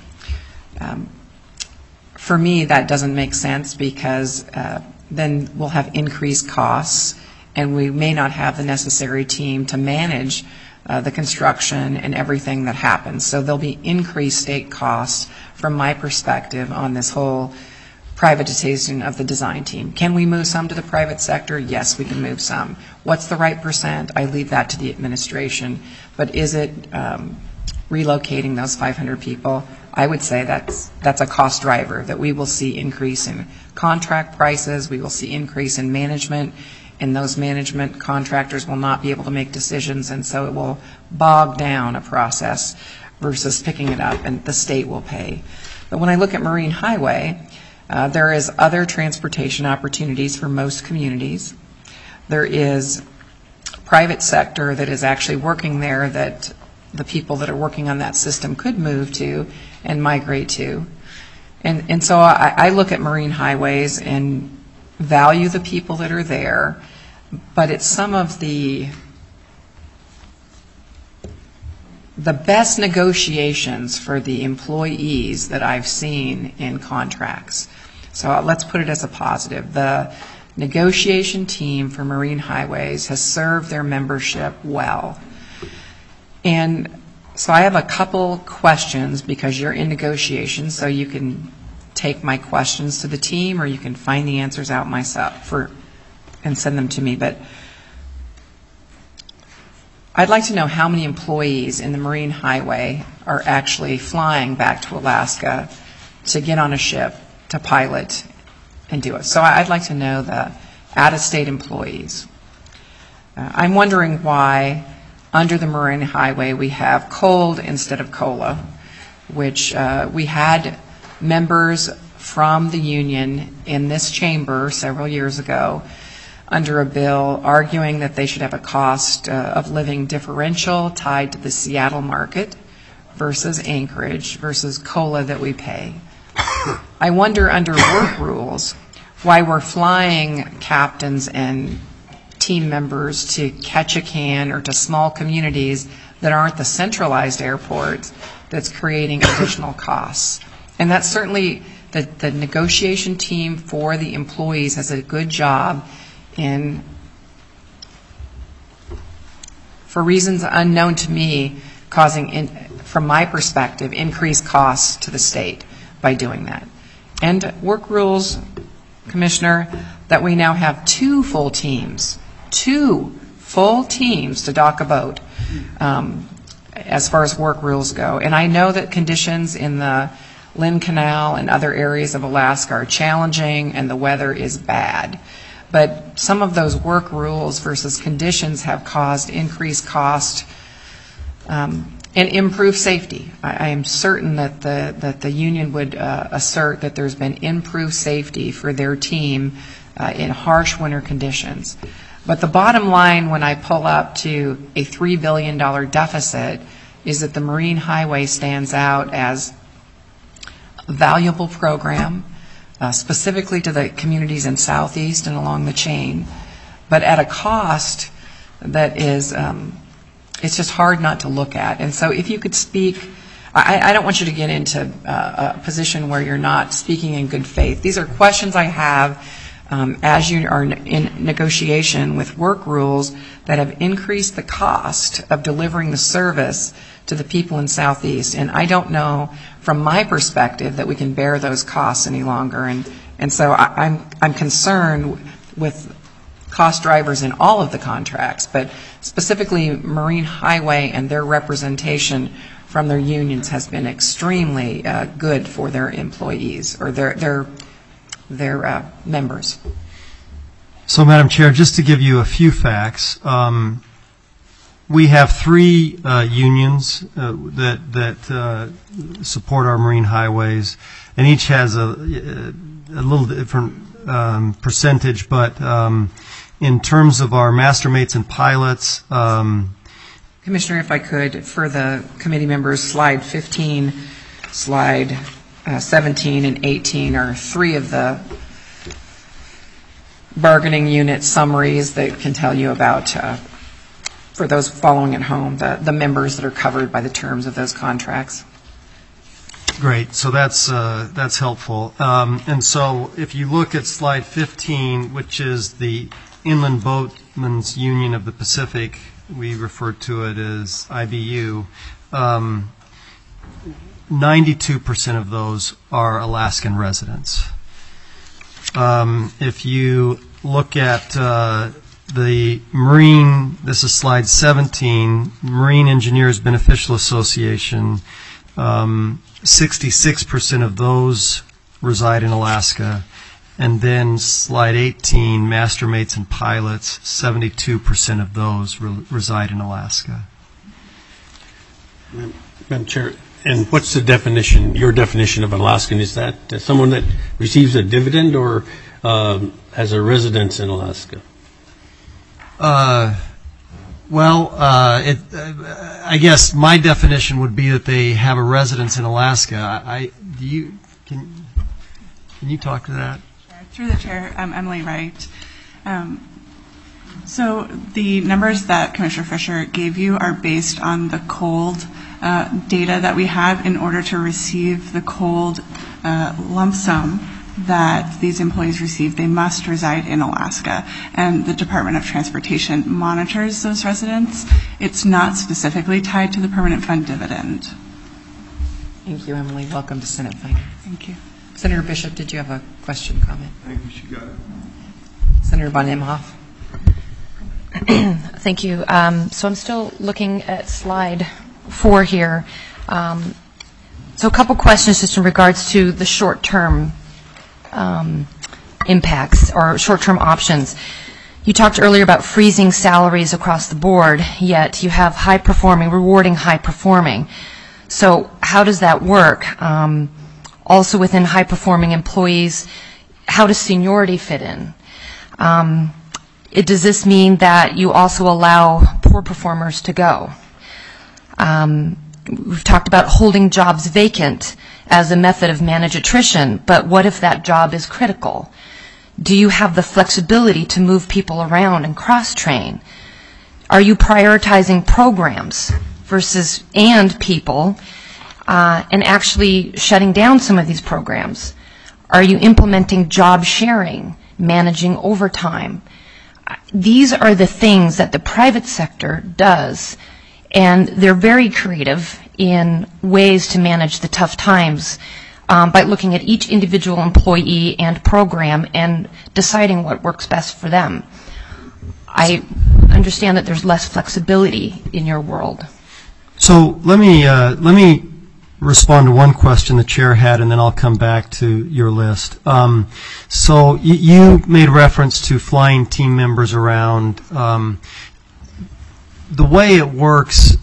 For me, that doesn't make sense because then we'll have increased costs and we may not have the necessary team to manage the construction and everything that happens. So there'll be increased state costs from my perspective on this whole privatization of the design team. Can we move some to the private sector? Yes, we can move some. What's the right percent? I leave that to the administration. But is it relocating those 500 people? I would say that's a cost driver, that we will see increase in contract prices, we will see increase in management, and those management contractors will not be able to make decisions, and so it will bog down a process versus picking it up, and the state will pay. But when I look at Marine Highway, there is other transportation opportunities for most communities. There is private sector that is actually working there that the people that are working on that system could move to and migrate to. And so I look at Marine Highways and value the people that are there, but it's some of the best negotiations for the employees that I've seen in contracts. So let's put it as a positive. The negotiation team for Marine Highways has served their membership well. And so I have a couple questions because you're in negotiations, so you can take my questions to the team or you can find the answers out myself and send them to me. But I'd like to know how many employees in the Marine Highway are actually flying back to Alaska to get on a ship, to pilot, and do it. So I'd like to know the out-of-state employees. I'm wondering why under the Marine Highway we have cold instead of COLA, which we had members from the union in this chamber several years ago under a bill arguing that they should have a cost of living differential tied to the Seattle market versus Anchorage versus COLA that we pay. I wonder under work rules why we're flying captains and team members to Ketchikan or to small communities that aren't the centralized airports that's creating additional costs. And that's certainly the negotiation team for the employees has a good job in, for reasons unknown to me, causing, from my perspective, increased costs to the state by doing that. And work rules, Commissioner, that we now have two full teams to dock a boat as far as work rules go. And I know that conditions in the Lynn Canal and other areas of Alaska are challenging and the weather is bad. But some of those work rules versus conditions have caused increased cost and improved safety. I am certain that the union would assert that there's been improved safety for their team in harsh winter conditions. But the bottom line when I pull up to a $3 billion deficit is that the Marine Highway stands out as a valuable program, specifically to the communities in Southeast and along the chain, but at a cost that is, it's just hard not to look at. And so if you could speak, I don't want you to get into a position where you're not speaking in good faith. These are questions I have as you are in negotiation with work rules that have increased the cost of delivering the service to the people in Southeast. And I don't know, from my perspective, that we can bear those costs any longer. And so I'm concerned with cost drivers in all of the contracts, but specifically Marine Highway and their representation from their unions has been extremely good for their employees or their members. So, Madam Chair, just to give you a few facts, We have three unions that support our marine highways, and each has a little different percentage, but in terms of our master mates and pilots. Commissioner, if I could, for the committee members, slide 15, slide 17, and 18 are three of the bargaining unit summaries that can tell you about, for those following at home, the members that are covered by the terms of those contracts. Great. So that's helpful. And so if you look at slide 15, which is the Inland Boatmen's Union of the Pacific, we refer to it as IBU, 92% of those are Alaskan residents. If you look at the Marine, this is slide 17, Marine Engineers Beneficial Association, 66% of those reside in Alaska. And then slide 18, Master Mates and Pilots, 72% of those reside in Alaska. Madam Chair, and what's the definition, your definition of an Alaskan? Is that someone that receives a dividend or has a residence in Alaska? I guess my definition would be that they have a residence in Alaska. Can you talk to that? Through the chair, I'm Emily Wright. So the numbers that Commissioner Fisher gave you are based on the cold data that we have in order to receive the cold lump sum that these employees receive. They must reside in Alaska, and the Department of Transportation monitors those residents. It's not specifically tied to the permanent fund dividend. Thank you, Emily. Welcome to Senate Finance. Thank you. Senator Bishop, did you have a question, comment? I think she got it. Senator von Imhoff. Thank you. So I'm still looking at slide 4 here. So a couple questions just in regards to the short-term impacts or short-term options. You talked earlier about freezing salaries across the board, yet you have high-performing, rewarding high-performing. So how does that work? Also within high-performing employees, how does seniority fit in? Does this mean that you also allow poor performers to go? We've talked about holding jobs vacant as a method of managed attrition, but what if that job is critical? Do you have the flexibility to move people around and cross-train? Are you prioritizing programs and people and actually shutting down some of these programs? Are you implementing job sharing, managing overtime? These are the things that the private sector does, and they're very creative in ways to manage the tough times by looking at each individual employee and program and deciding what works best for them. I understand that there's less flexibility in your world. So let me respond to one question the chair had, and then I'll come back to your list. So you made reference to flying team members around. The way it works,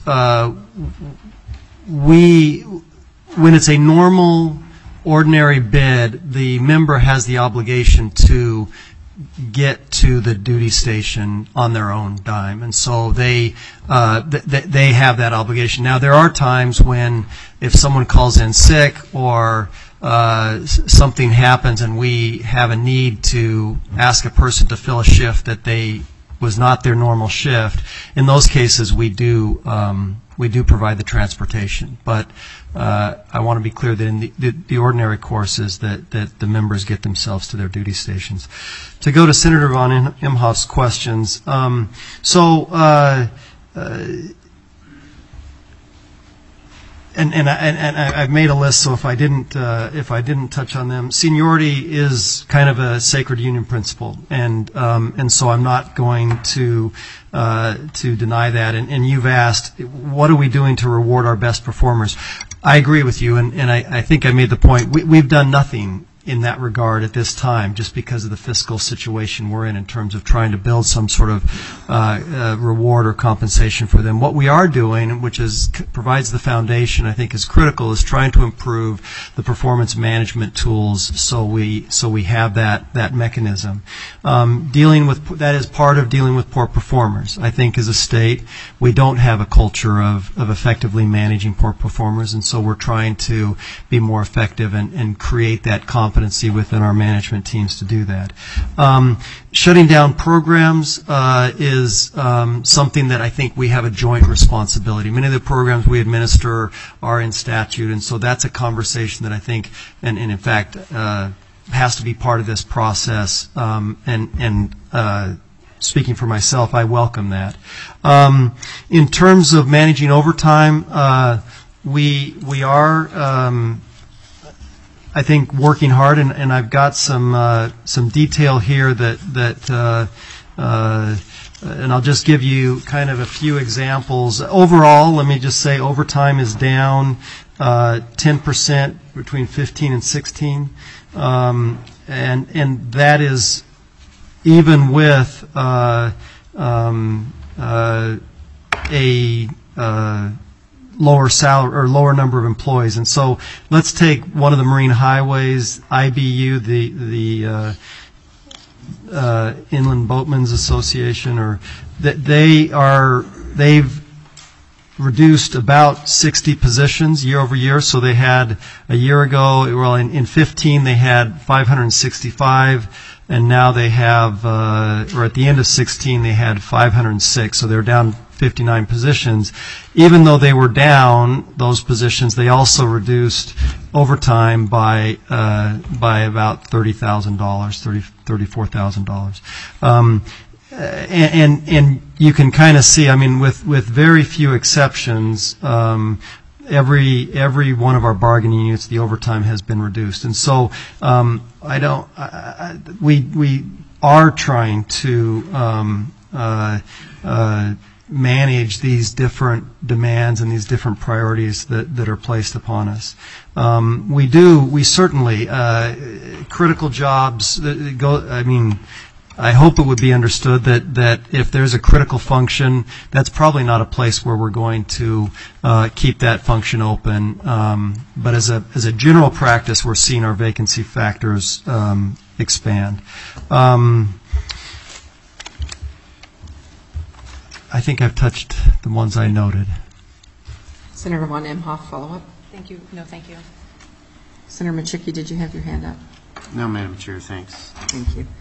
when it's a normal, ordinary bid, the member has the obligation to get to the duty station on their own dime, and so they have that obligation. Now, there are times when, if someone calls in sick or something happens and we have a need to ask a person to fill a shift that was not their normal shift, in those cases we do provide the transportation. But I want to be clear that in the ordinary course is that the members get themselves to their duty stations. To go to Senator von Imhoff's questions, and I've made a list, so if I didn't touch on them, seniority is kind of a sacred union principle, and so I'm not going to deny that. And you've asked, what are we doing to reward our best performers? I agree with you, and I think I made the point. We've done nothing in that regard at this time, just because of the fiscal situation we're in terms of trying to build some sort of reward or compensation for them. What we are doing, which provides the foundation, I think is critical, is trying to improve the performance management tools so we have that mechanism. That is part of dealing with poor performers. I think as a state, we don't have a culture of effectively managing poor performers, and so we're trying to be more effective and create that competency within our management teams to do that. Shutting down programs is something that I think we have a joint responsibility. Many of the programs we administer are in statute, and so that's a conversation that I think, and in fact, has to be part of this process. Speaking for myself, I welcome that. In terms of managing overtime, we are, I think, working hard, and I've got some detail here and I'll just give you kind of a few examples. Overall, let me just say overtime is down 10% between 15 and 16, and that is even with a lower salary or lower number of employees. And so let's take one of the Marine Highways, IBU, the Inland Boatmen's Association, or they've reduced about 60 positions year over year. So they had a year ago, well, in 15 they had 565, and now they have, or at the end of 16 they had 506. So they're down 59 positions. Even though they were down those positions, they also reduced overtime by about $30,000, $34,000. And you can kind of see, I mean, with very few exceptions, every one of our bargaining units, the overtime has been reduced. And so we are trying to manage these different demands and these different priorities that are placed upon us. We certainly, critical jobs I hope it would be understood that if there's a critical function, that's probably not a place where we're going to keep that function open. But as a general practice, we're seeing our vacancy factors expand. I think I've touched the ones I noted. Senator Von Imhoff, follow-up? Thank you. No, thank you. Senator Machicki, did you have your hand up? No, Madam Chair, thanks. Thank you.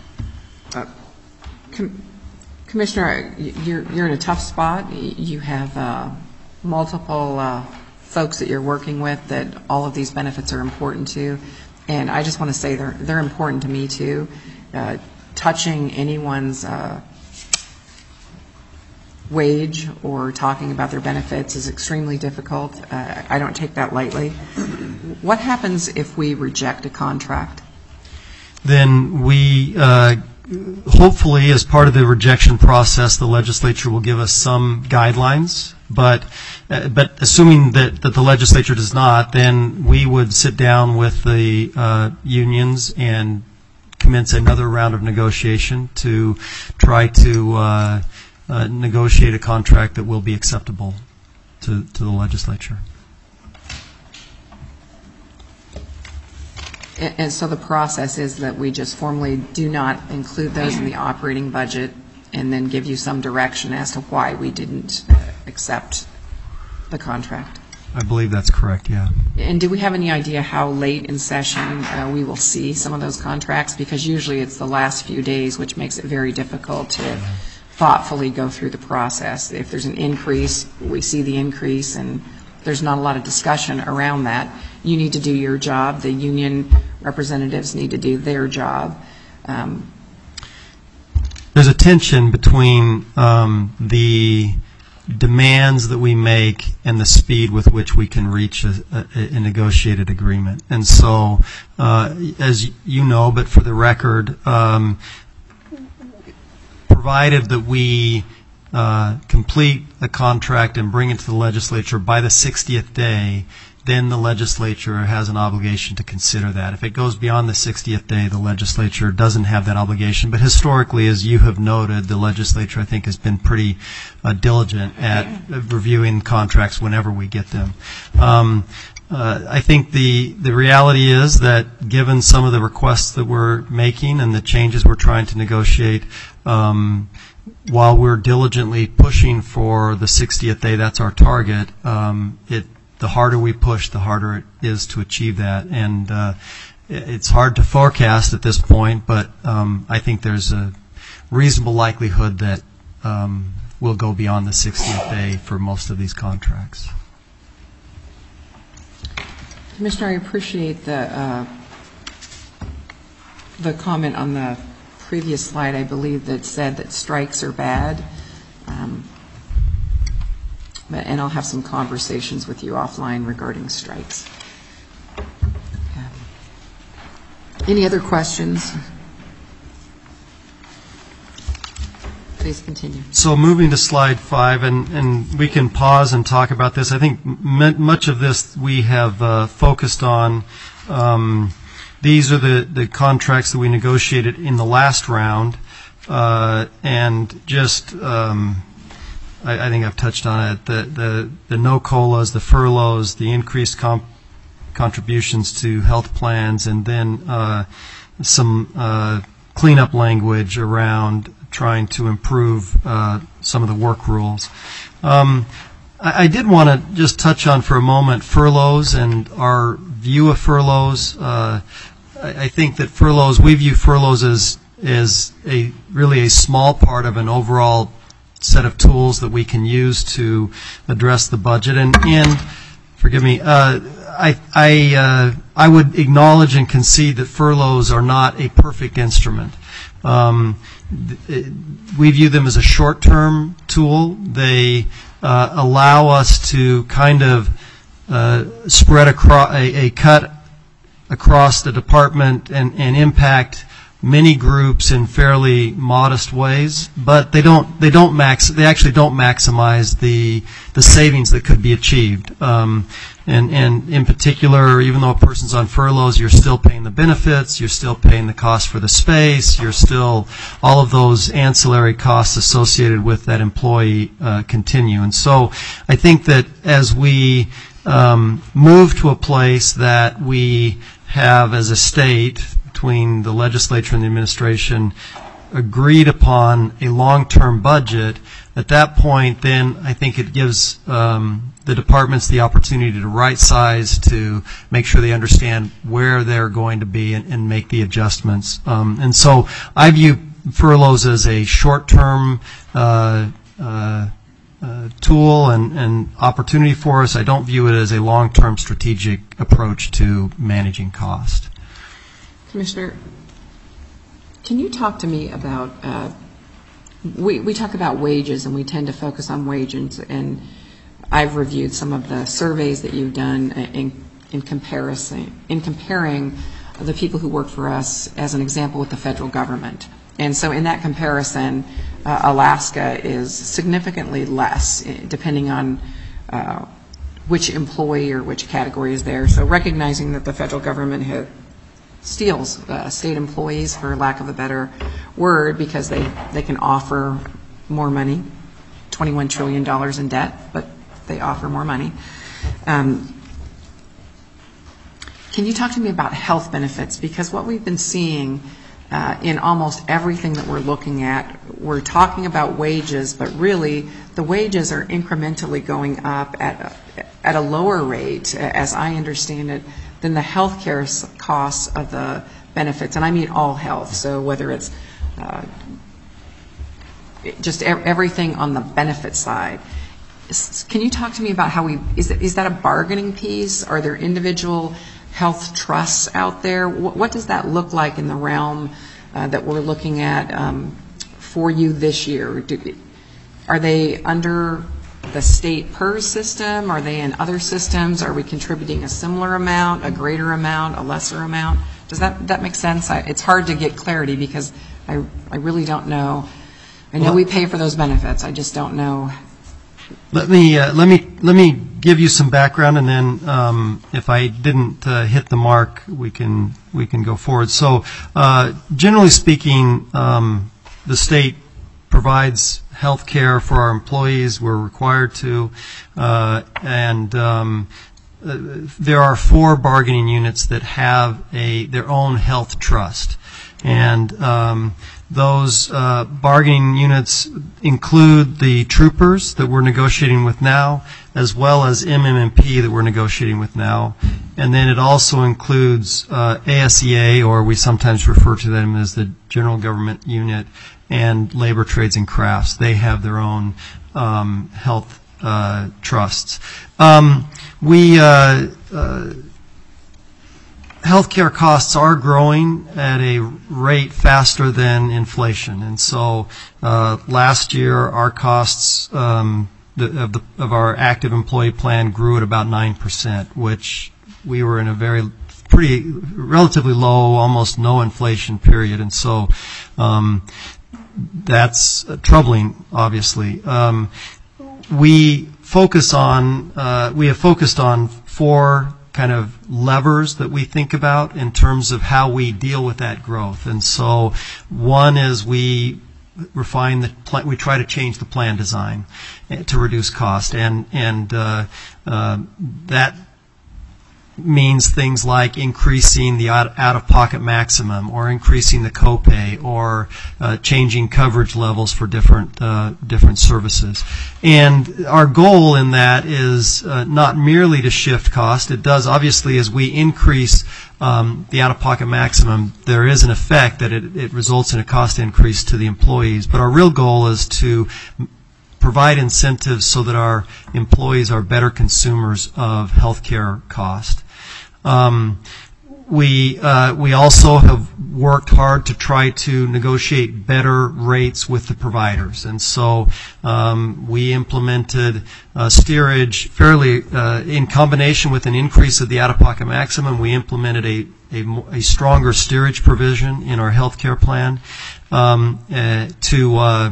Commissioner, you're in a tough spot. You have multiple folks that you're working with that all of these benefits are important to, and I just want to say they're important to me too. Touching anyone's wage or talking about their benefits is extremely difficult. I don't take that lightly. What happens if we reject a contract? Then we hopefully, as part of the rejection process, the legislature will give us some guidelines. But assuming that the legislature does not, then we would sit down with the unions and commence another round of negotiation to try to negotiate a contract that will be acceptable to the legislature. And so the process is that we just formally do not include those in the operating budget and then give you some direction as to why we didn't accept the contract. I believe that's correct, yeah. And do we have any idea how late in session we will see some of those contracts? Because usually it's the last few days, which makes it very difficult to thoughtfully go through the process. If there's an increase, we see the increase, and there's not a lot of discussion around that. You need to do your job. The union representatives need to do their job. There's a tension between the demands that we make and the speed with which we can reach a negotiated agreement. And so, as you know, but for the record, provided that we complete the contract and bring it to the legislature by the 60th day, then the legislature has an obligation to consider that. If it goes beyond the 60th day, the legislature doesn't have that obligation. But historically, as you have noted, the legislature, I think, has been pretty diligent at reviewing contracts whenever we get them. I think the reality is that given some of the requests that we're making and the changes we're trying to negotiate, while we're diligently pushing for the 60th day, that's our target, the harder we push, the harder it is to achieve that. And it's hard to forecast at this point, but I think there's a reasonable likelihood that we'll go beyond the 60th day for most of these contracts. Commissioner, I appreciate the comment on the previous slide, I believe, that said that strikes are bad. And I'll have some conversations with you offline regarding strikes. Any other questions? Please continue. So moving to slide 5, and we can pause and talk about this. I think much of this we have focused on. These are the contracts that we negotiated in the last round, and just I think I've touched on it. The no COLAs, the furloughs, the increased contributions to health plans, and then some cleanup language around trying to improve some of the work rules. I did want to just touch on for a moment furloughs and our view of furloughs. I think that furloughs, we view furloughs as really a small part of an overall set of tools that we can use to address the budget. And forgive me, I would acknowledge and concede that furloughs are not a perfect instrument. We view them as a short-term tool. They allow us to kind of spread across a cut across the department and impact many groups in fairly modest ways, but they actually don't maximize the savings that could be achieved. And in particular, even though a person's on furloughs, you're still paying the benefits, you're still paying the cost for the space, you're still, all of those ancillary costs associated with that employee continue. And so I think that as we move to a place that we have as a state, between the legislature and the administration, agreed upon a long-term budget, at that point, then I think it gives the departments the opportunity to right-size, to make sure they understand where they're going to be and make the adjustments. And so I view furloughs as a short-term tool and opportunity for us. I don't view it as a long-term strategic approach to managing cost. Commissioner, can you talk to me about, we talk about wages and we tend to focus on wages, and I've reviewed some of the surveys that you've done in comparing the people who work for us, as an example, with the federal government. And so in that comparison, Alaska is significantly less, depending on which employee or which category is there. So recognizing that the federal government steals state employees, for lack of a better word, because they can offer more money, $21 trillion in debt, but they offer more money. Can you talk to me about health benefits? Because what we've been seeing in almost everything that we're looking at, we're talking about wages, but really the wages are incrementally going up at a lower rate, as I understand it, than the health care costs of the benefits. And I mean all health, so whether it's just everything on the benefit side. Can you talk to me about how is that a bargaining piece? Are there individual health trusts out there? What does that look like in the realm that we're looking at for you this year? Are they under the state PERS system? Are they in other systems? Are we contributing a similar amount, a greater amount, a lesser amount? Does that make sense? It's hard to get clarity because I really don't know. I know we pay for those benefits. I just don't know Let me give you some background, and then if I didn't hit the mark, we can go forward. So, generally speaking, the state provides health care for our employees. We're required to, and there are 4 bargaining units that have their own health trust, and those bargaining units include the troopers that we're negotiating with now, as well as MMMP that we're negotiating with now. And then it also includes ASEA, or we sometimes refer to them as the General Government Unit, and Labor, Trades, and Crafts. They have their own health trusts. Healthcare costs are growing at a rate faster than inflation, and so last year our costs of our active employee plan grew at about 9%, which we were in a pretty relatively low, almost no inflation period, and so that's troubling, obviously. We have focused on 4 kind of levers that we think about in terms of how we deal with that growth. And so one is we refine the plan, we try to change the plan design to reduce cost, and that means things like increasing the out-of-pocket maximum, or increasing the copay, or changing coverage levels for different services. And our goal in that is not merely to shift cost. It does, obviously, as we increase the out-of-pocket maximum, there is an effect that it results in a cost increase to the employees. But our real goal is to provide incentives so that our employees are better consumers of healthcare cost. We also have worked hard to try to negotiate better rates with the providers, and so we implemented steerage fairly in combination with an increase of the out-of-pocket maximum. We implemented a stronger steerage provision in our health care plan to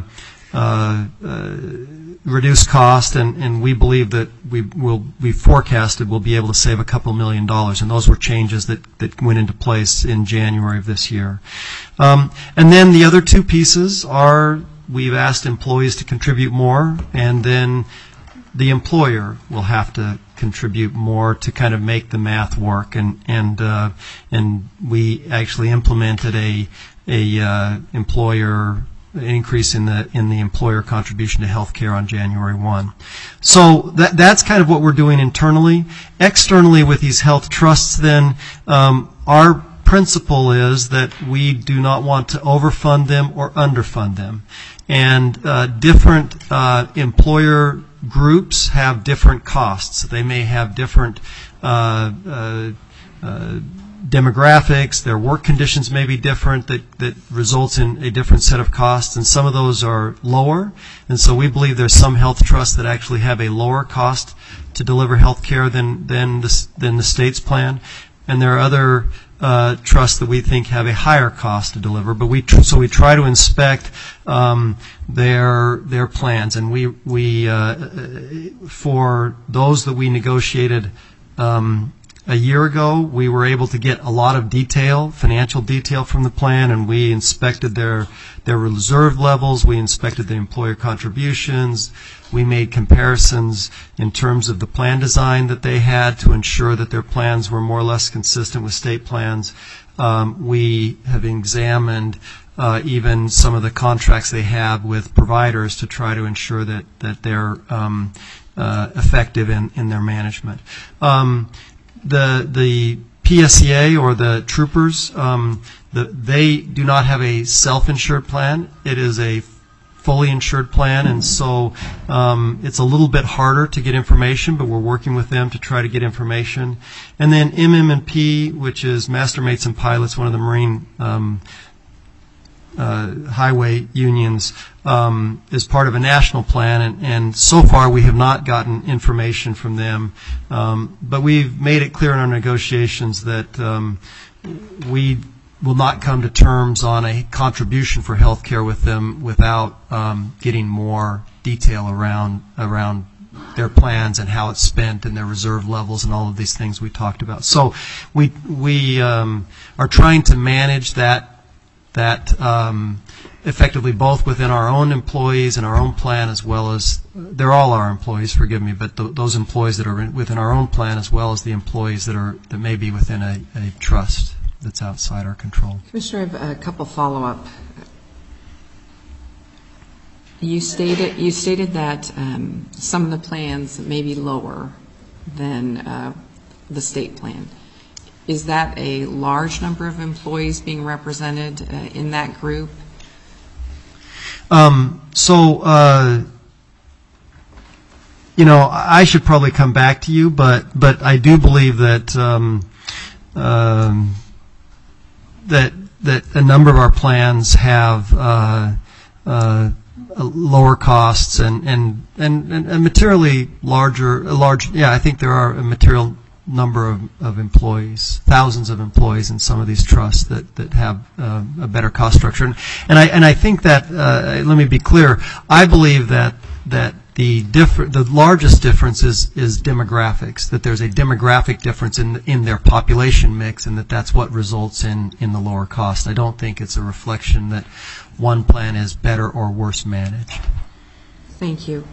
reduce cost, and we believe that we forecasted we'll be able to save a couple $1 million, and those were changes that went into place in January of this year. And then the other 2 pieces are we've asked employees to contribute more, and then the employer will have to contribute more to kind of make the math work, and we actually implemented an increase in the employer contribution to health care on January 1. So that's kind of what we're doing internally. Externally, with these health trusts, then our principle is that we do not want to overfund them or underfund them. And different employer groups have different costs. They may have different demographics, their work conditions may be different, that results in a different set of costs, and some of those are lower. And so we believe there's some health trusts that actually have a lower cost to deliver health care than the state's plan. And there are other trusts that we think have a higher cost to deliver. But so we try to inspect their plans, and we for those that we negotiated a year ago, we were able to get a lot of detail, financial detail from the plan, and we inspected their reserve levels, we inspected the employer contributions, we made comparisons in terms of the plan design that they had to ensure that their plans were more or less consistent with state plans. We have examined even some of the contracts they have with providers to try to ensure that they're effective in their management. The PSEA, or the troopers, they do not have a self-insured plan. It is a fully insured plan, and so it's a little bit harder to get information, but we're working with them to try to get information. And then MMP, which is Master Mates and Pilots, one of the Marine highway unions, is part of a national plan, and so far we have not gotten information from them. But we've made it clear in our negotiations that we will not come to terms on a contribution for health care with them without getting more detail around their plans and how it's spent and their reserve levels and all of these things we talked about. So we are trying to manage that effectively, both within our own employees and our own plan, as well as they're all our employees, forgive me, but those employees that are within our own plan, as well as the employees that may be within a trust that's outside our control. Commissioner, I have a couple follow-up. You stated that some of the plans may be lower than the state plan. Is that a large number of employees being represented in that group? I should probably come back to you, but I do believe that that a number of our plans have lower costs and materially large. Yeah, I think there are a material number of employees, thousands of employees in some of these trusts that have a better cost structure. And I think that, let me be clear, I believe that the largest difference is demographics, that there's a demographic difference in their population mix, and that's what results in the lower cost. I don't think it's a reflection that one plan is better or worse managed. Thank you.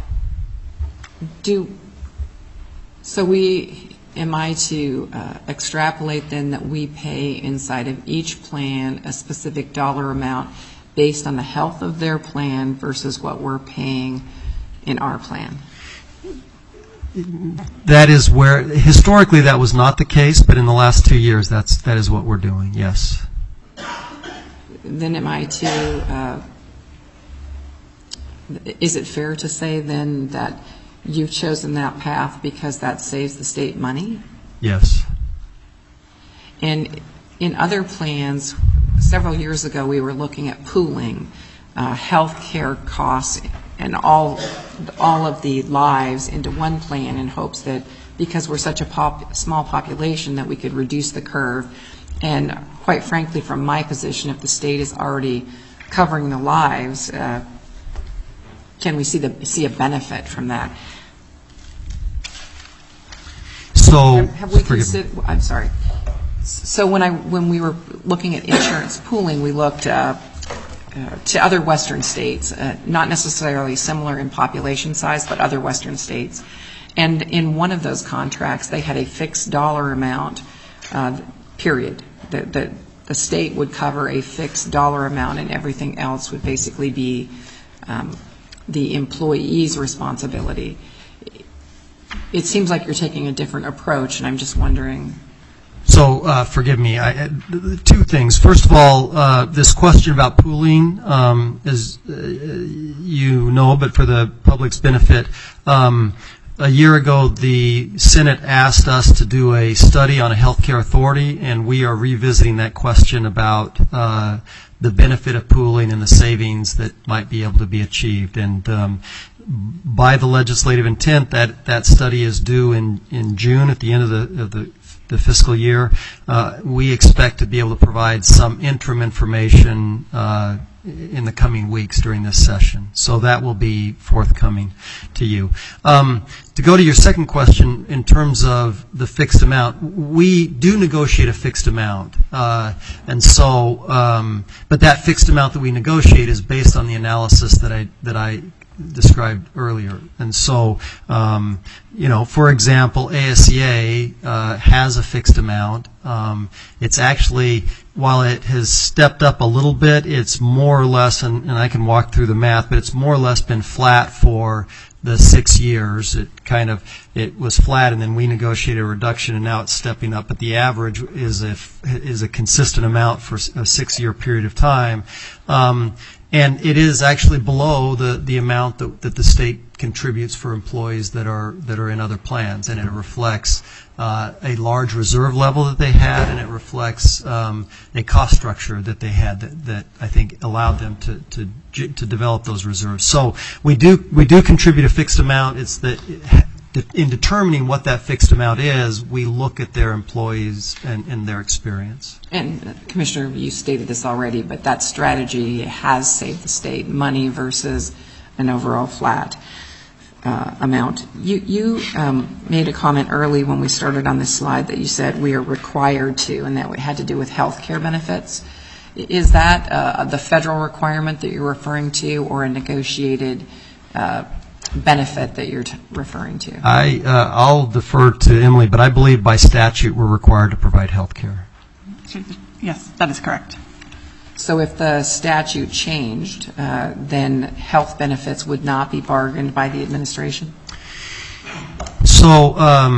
Am I to extrapolate then that we pay inside of each plan a specific dollar amount based on the health of their plan versus what we're paying in our plan? That is where, historically that was not the case, but in the last 2 years that is what we're doing, yes. Then am I to, is it fair to say then that you've chosen that path because that saves the state money? Yes. And in other plans, several years ago we were looking at pooling health care costs and all of the lives into one plan in hopes that because we're such a small population that we could reduce the curve. And quite frankly, from my position, if the state is already covering the lives, can we see a benefit from that? So, have we considered? I'm sorry. So when we were looking at insurance pooling, we looked to other Western states, not necessarily similar in population size, but other Western states. And in one of those contracts, they had a fixed dollar amount, period. The state would cover a fixed dollar amount, and everything else would basically be the employee's responsibility. It seems like you're taking a different approach, and I'm just wondering. So, forgive me, two things. First of all, this question about pooling, as you know, but for the public's benefit, a year ago the Senate asked us to do a study on a healthcare authority, and we are revisiting that question about the benefit of pooling and the savings that might be able to be achieved. And by the legislative intent, that study is due in June at the end of the fiscal year. We expect to be able to provide some interim information in the coming weeks during this session. So that will be forthcoming to you. To go to your second question in terms of the fixed amount, we do negotiate a fixed amount. And so, but that fixed amount that we negotiate is based on the analysis that I described earlier. And so, for example, ASEA has a fixed amount. It's actually, while it has stepped up a little bit, it's more or less, and I can walk through the math, but it's more or less been flat for the 6 years. It was flat, and then we negotiated a reduction, and now it's stepping up. But the average is a consistent amount for a 6-year period of time. And it is actually below the amount that the state contributes for employees that are in other plans, and it reflects a large reserve level that they had, and it reflects a cost structure that they had that I think allowed them to develop those reserves. So we do contribute a fixed amount. It's that in determining what that fixed amount is, we look at their employees and their experience. And Commissioner, you stated this already, but that strategy has saved the state money versus an overall flat amount. You made a comment early when we started on this slide that you said we are required to, and that it had to do with health care benefits. Is that the federal requirement that you're referring to, or a negotiated benefit that you're referring to? I'll defer to Emily, but I believe by statute we're required to provide health care. Yes, that is correct. So if the statute changed, then health benefits would not be bargained by the administration? So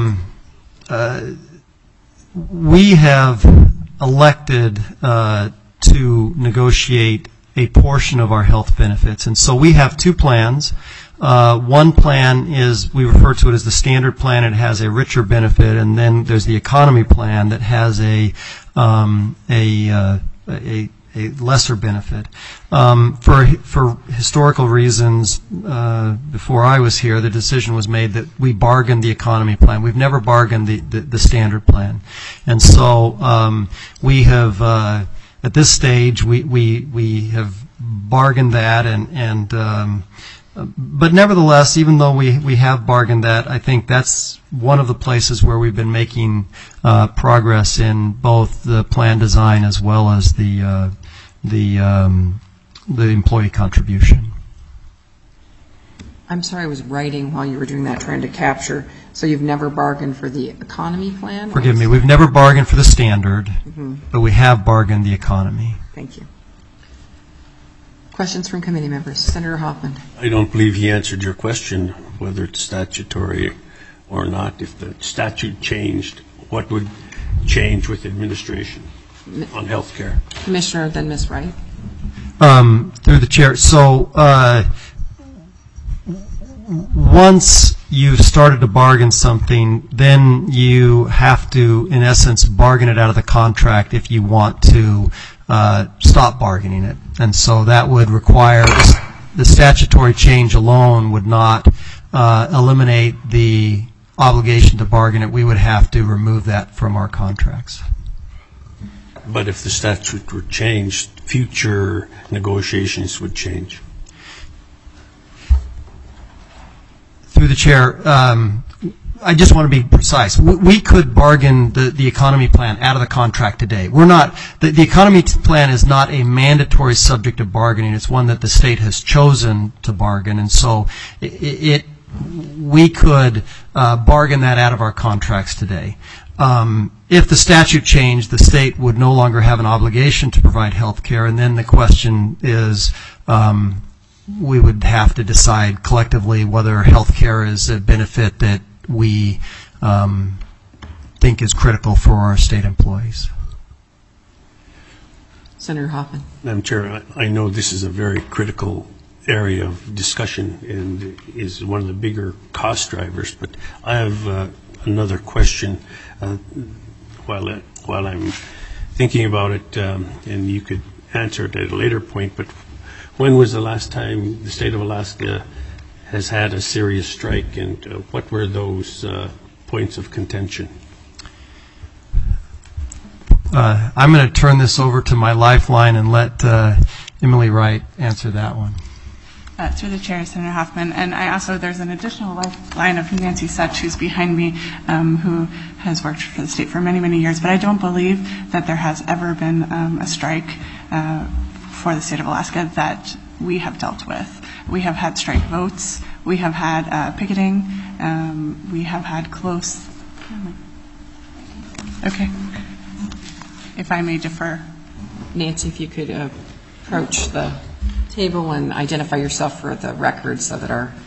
we have elected to negotiate a portion of our health benefits. And so we have two plans. One plan is, we refer to it as the standard plan. It has a richer benefit, and then there's the economy plan that has a lesser benefit. For historical reasons, before I was here, the decision was made that we bargained the economy plan. We've never bargained the standard plan. And so we have, at this stage, we have bargained that, but nevertheless, even though we have bargained that, I think that's one of the places where we've been making progress in both the plan design as well as the employee contribution. I'm sorry, I was writing while you were doing that, trying to capture. So you've never bargained for the economy plan? Forgive me, we've never bargained for the standard, but we have bargained the economy. Thank you. Questions from committee members? Senator Hoffman. I don't believe he answered your question, whether it's statutory or not. If the statute changed, what would change with administration on health care? Commissioner, then Ms. Wright. Through the chair. So once you've started to bargain something, then you have to, in essence, bargain it out of the contract if you want to stop bargaining it. And so that would require, the statutory change alone would not eliminate the obligation to bargain it. We would have to remove that from our contracts. But if the statute were changed, future negotiations would change. Through the chair, I just want to be precise. We could bargain the economy plan out of the contract today. We're not, the economy plan is not a mandatory subject of bargaining. It's one that the state has chosen to bargain. And so we could bargain that out of our contracts today. If the statute changed, the state would no longer have an obligation to provide health care, and then the question is we would have to decide collectively whether health care is a benefit that we think is critical for our state employees. Senator Hoffman. Madam Chair, I know this is a very critical area of discussion and is one of the bigger cost drivers, but I have another question while I'm thinking about it, and you could answer it at a later point, but when was the last time the state of Alaska has had a serious strike, and what were those points of contention? I'm going to turn this over to my lifeline and let Emily Wright answer that one. Through the chair, Senator Hoffman, and there's an additional lifeline of Nancy Such, who's behind me, who has worked for the state for many, many years, but I don't believe that there has ever been a strike for the state of Alaska that we have dealt with. We have had strike votes, we have had picketing, we have had close, okay, if I may defer. Nancy, if you could approach the table and identify yourself for the record so that our...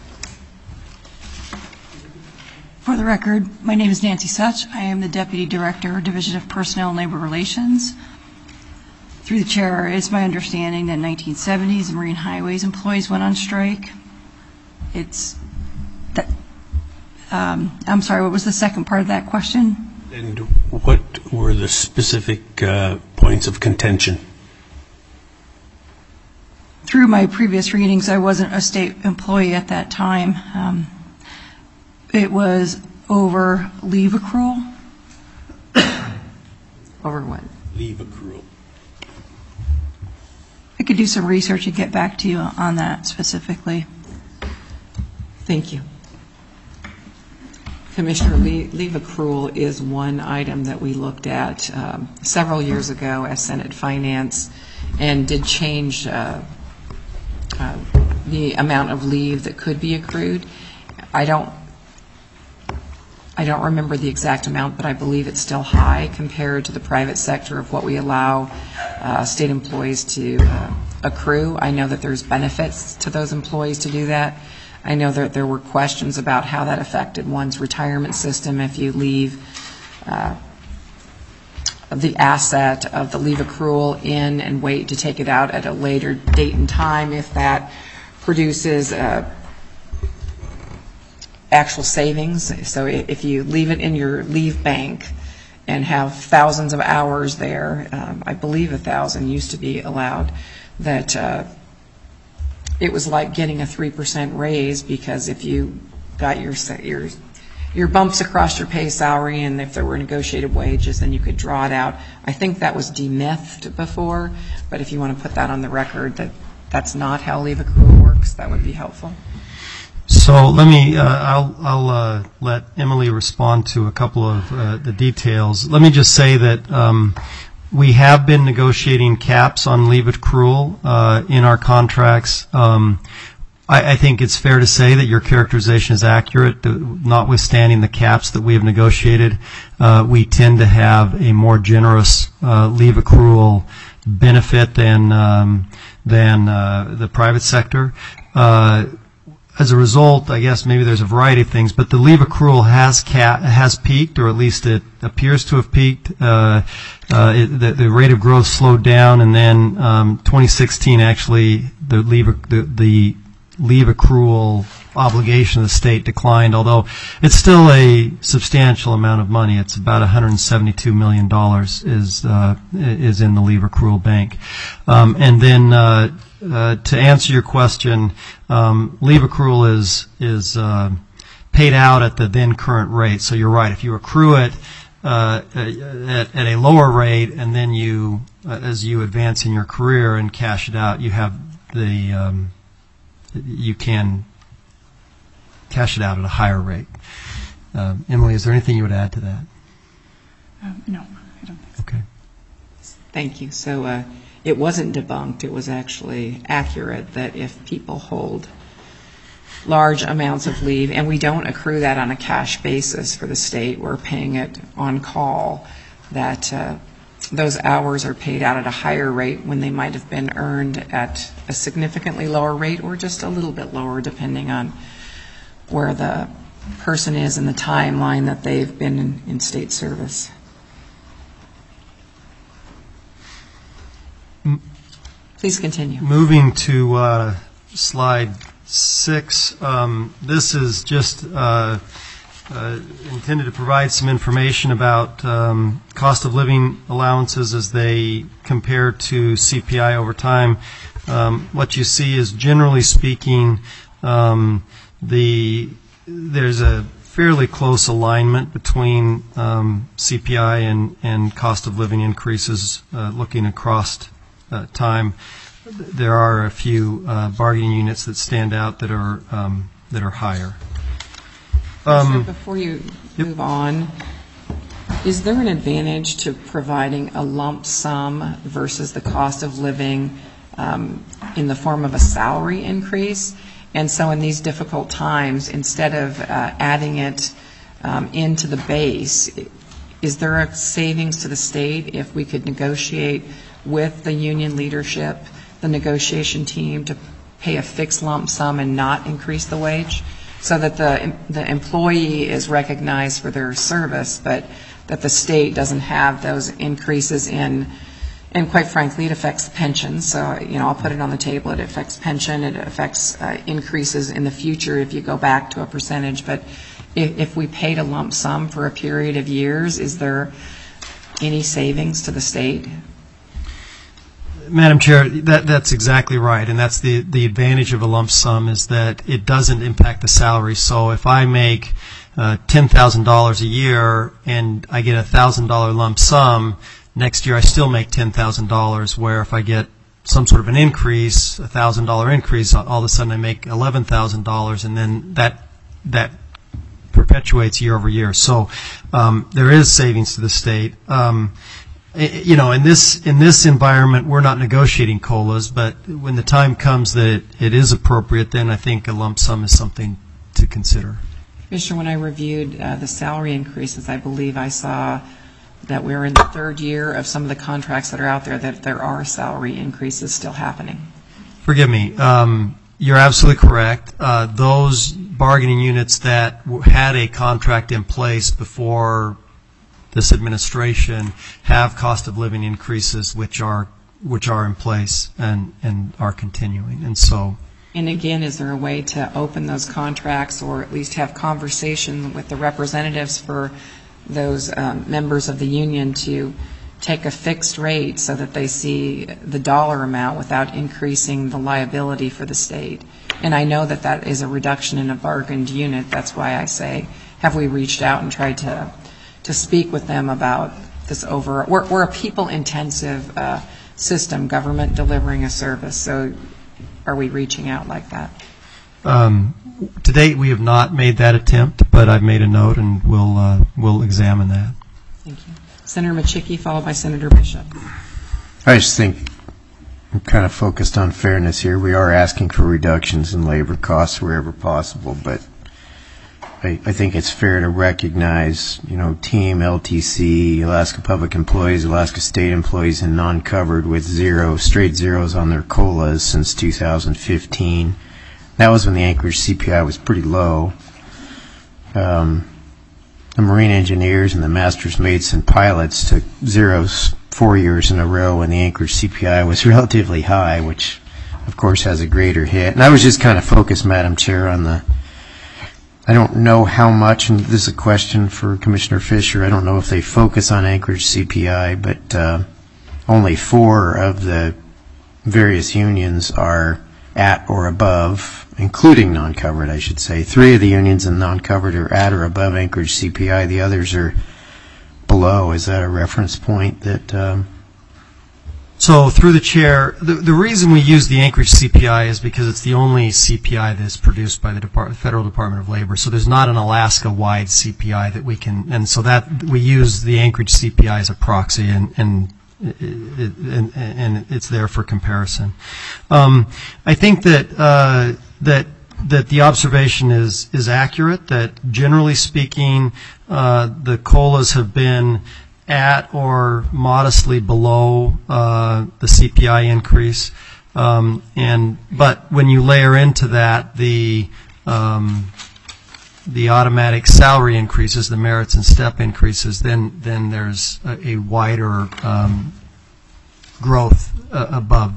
For the record, my name is Nancy Such. I am the Deputy Director, Division of Personnel and Labor Relations. Through the chair, it's my understanding that in the 1970s, the Marine Highways employees went on strike. I'm sorry, what was the second part of that question? And what were the specific points of contention? Through my previous readings, I wasn't a state employee at that time. It was over leave accrual. Over what? Leave accrual. I could do some research and get back to you on that specifically. Thank you. Commissioner, leave accrual is one item that we looked at several years ago as Senate Finance and did change the amount of leave that could be accrued. I don't remember the exact amount, but I believe it's still high compared to the private sector of what we allow state employees to accrue. I know that there's benefits to those employees to do that. I know that there were questions about how that affected one's retirement system if you leave the asset of the leave accrual in and wait to take it out at a later date and time, if that produces actual savings. So if you leave it in your leave bank and have thousands of hours there, I believe 1,000 used to be allowed, that it was like getting a 3% raise, because if you got your bumps across your pay salary and if there were negotiated wages, then you could draw it out. I think that was demythed before, but if you want to put that on the record that that's not how leave accrual works, that would be helpful. So let me, I'll let Emily respond to a couple of the details. Let me just say that we have been negotiating caps on leave accrual in our contracts. I think it's fair to say that your characterization is accurate. Notwithstanding the caps that we have negotiated, we tend to have a more generous leave accrual benefit than the private sector. As a result, I guess maybe there's a variety of things, but the leave accrual has peaked, or at least it appears to have peaked. The rate of growth slowed down, and then 2016 actually the leave accrual obligation of the state declined, although it's still a substantial amount of money. It's about $172 million is in the leave accrual bank. And then to answer your question, leave accrual is paid out at the then current rate. So you're right. If you accrue it at a lower rate, and then you, as you advance in your career and cash it out, you have you can cash it out at a higher rate. Emily, is there anything you would add to that? No, I don't think so. Okay. Thank you. So it wasn't debunked. It was actually accurate that if people hold large amounts of leave, and we don't accrue that on a cash basis for the state, we're paying it on call, that those hours are paid out at a higher rate when they might have been earned at a significantly lower rate or just a little bit lower, depending on where the person is in the timeline that they've been in state service. Please continue. Moving to slide 6, this is just intended to provide some information about cost of living allowances as they compare to CPI over time. What you see is, generally speaking, there's a fairly close alignment between CPI and cost of living increases looking across time. There are a few bargaining units that stand out that are higher. Before you move on, is there an advantage to providing a lump sum versus the cost of living in the form of a salary increase? And so in these difficult times, instead of adding it into the base, is there a savings to the state if we could negotiate with the union leadership, the negotiation team, to pay a fixed lump sum and not increase the wage, so that the employee is recognized for their service, but that the state doesn't have those increases in, and quite frankly, it affects the pension. So, I'll put it on the table. It affects pension. It affects increases in the future if you go back to a percentage. But if we paid a lump sum for a period of years, is there any savings to the state? Madam Chair, that's exactly right, and that's the advantage of a lump sum, is that it doesn't impact the salary. So if I make $10,000 a year and I get a $1,000 lump sum, next year I still make $10,000, where if I get some sort of an increase, $1,000 increase, all of a sudden I make $11,000, and then that perpetuates year over year. So there is savings to the state. In this environment, we're not negotiating COLAs, but when the time comes that it is appropriate, then I think a lump sum is something to consider. Commissioner, when I reviewed the salary increases, I believe I saw that we're in the third year of some of the contracts that are out there, that there are salary increases still happening. Forgive me. You're absolutely correct. Those bargaining units that had a contract in place before this administration have cost of living increases which are in place and are continuing. And again, is there a way to open those contracts or at least have conversation with the representatives for those members of the union to take a fixed rate so that they see the dollar amount without increasing the liability for the state? And I know that is a reduction in a bargained unit. That's why I say, have we reached out and tried to speak with them about this we're a people-intensive system, government delivering a service, so are we reaching out like that? To date, we have not made that attempt, but I've made a note, and we'll examine that. Thank you. Senator Machicki, followed by Senator Bishop. I just think I'm kind of focused on fairness here. We are asking for reductions in labor costs wherever possible, but I think it's fair to recognize, TEAM, LTC, Alaska Public Employees, Alaska State Employees, and non-covered with straight zeros on their COLAs since 2015. That was when the Anchorage CPI was pretty low. The Marine engineers and the Masters Mates and pilots took zeros 4 years in a row when the Anchorage CPI was relatively high, which, of course, has a greater hit. And I was just kind of focused, Madam Chair, on I don't know how much, and this is a question for Commissioner Fisher, I don't know if they focus on Anchorage CPI, but only 4 of the various unions are at or above, including non-covered, I should say. 3 of the unions in non-covered are at or above Anchorage CPI. The others are below. Is that a reference point that... So through the chair, the reason we use the Anchorage CPI is because it's the only CPI that's produced by the Federal Department of Labor. So there's not an Alaska-wide CPI that we can, and so that we use the Anchorage CPI as a proxy, and it's there for comparison. I think that the observation is accurate. That generally speaking, the COLAs have been at or modestly below the CPI increase, but when you layer into that the automatic salary increases, the merits and step increases, then there's a wider growth above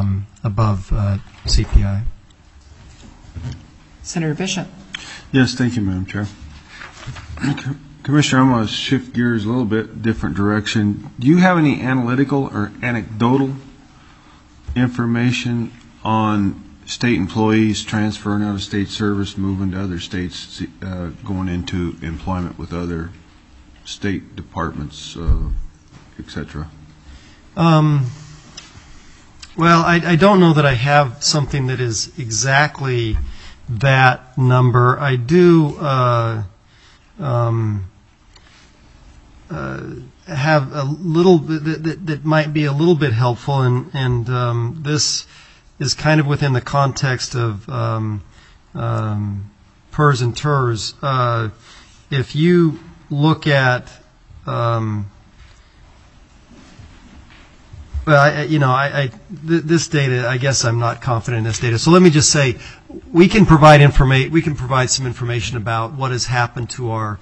CPI. Senator Bishop. Yes, thank you, Madam Chair. Commissioner, I'm going to shift gears a little bit, different direction. Do you have any analytical or anecdotal information on state employees transferring out of state service, moving to other states, going into employment with other state departments, et cetera? Well, I don't know that I have something that is exactly that number. I do have a little bit that might be a little bit helpful, and this is kind of within the context of PERS and TERS. If you look at this data, I guess I'm not confident in this data. So let me just say, we can provide some information about what has happened to our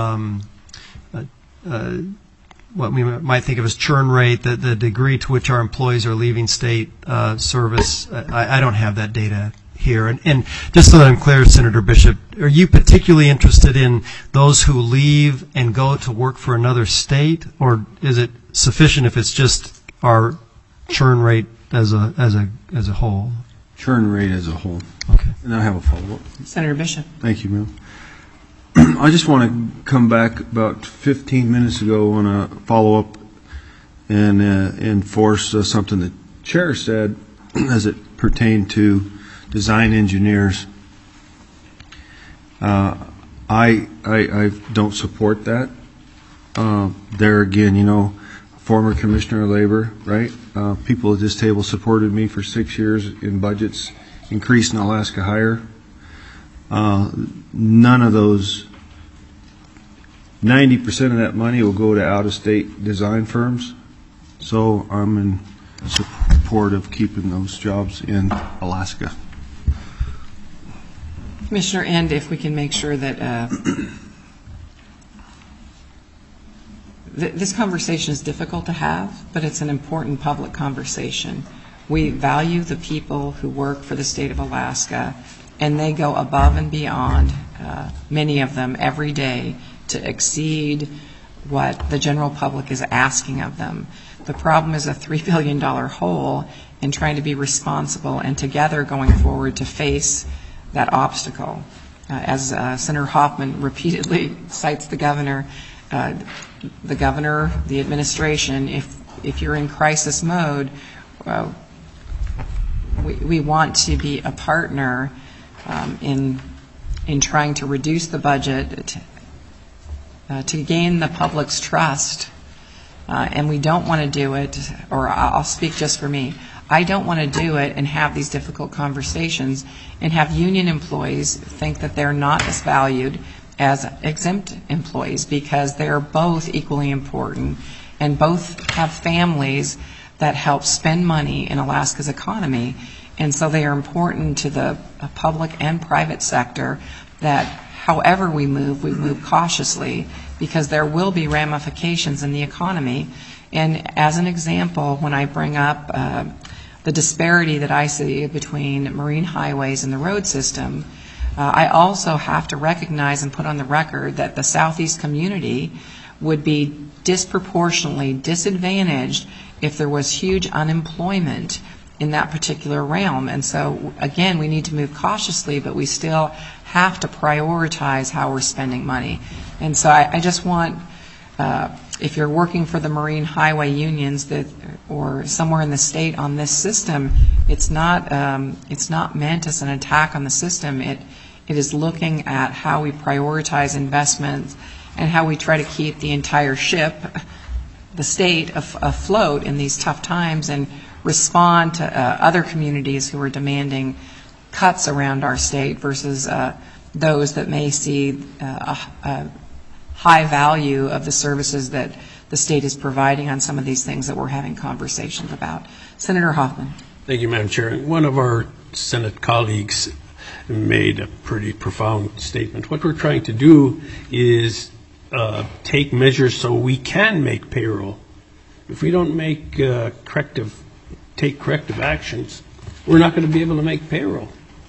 what we might think of as churn rate, the degree to which our employees are leaving state service. I don't have that data here. And just so that I'm clear, Senator Bishop, are you particularly interested in those who leave and go to work for another state, or is it sufficient if it's just our churn rate as a whole? Churn rate as a whole. Okay. And I have a follow-up. Senator Bishop. Thank you, ma'am. I just want to come back about 15 minutes ago on a follow-up and enforce something that chair said, as it pertained to design engineers, I don't support that. There again, former commissioner of labor, right? People at this table supported me for 6 years in budgets increased in Alaska Hire. None of those, 90% of that money will go to out-of-state design firms. So I'm in support of keeping those jobs in Alaska. Commissioner, and if we can make sure that this conversation is difficult to have, but it's an important public conversation. We value the people who work for the state of Alaska, and they go above and beyond, many of them every day, to exceed what the general public is asking of them. The problem is a $3 billion hole in trying to be responsible and together going forward to face that obstacle. As Senator Hoffman repeatedly cites the governor, the administration, if you're in crisis mode, we want to be a partner in trying to reduce the budget to gain the public's trust, and we don't want to do it, or I'll speak just for me, I don't want to do it and have these difficult conversations and have union employees think that they're not as valued as exempt employees, because they're both equally important and both have families that help spend money in Alaska's economy. And so they are important to the public and private sector, that however we move cautiously, because there will be ramifications in the economy. And as an example, when I bring up the disparity that I see between marine highways and the road system, I also have to recognize and put on the record that the Southeast community would be disproportionately disadvantaged if there was huge unemployment in that particular realm. And so, again, we need to move cautiously, but we still have to prioritize how we're spending money. And so I just want, if you're working for the marine highway unions or somewhere in the state on this system, it's not meant as an attack on the system. It is looking at how we prioritize investments and how we try to keep the entire ship, the state, afloat in these tough times, and respond to other communities who are demanding cuts around our state versus those that may see a high value of the services that the state is providing on some of these things that we're having conversations about. Senator Hoffman. Thank you, Madam Chair. One of our Senate colleagues made a pretty profound statement. What we're trying to do is take measures so we can make payroll. If we don't make take corrective actions, we're not going to be able to make payroll.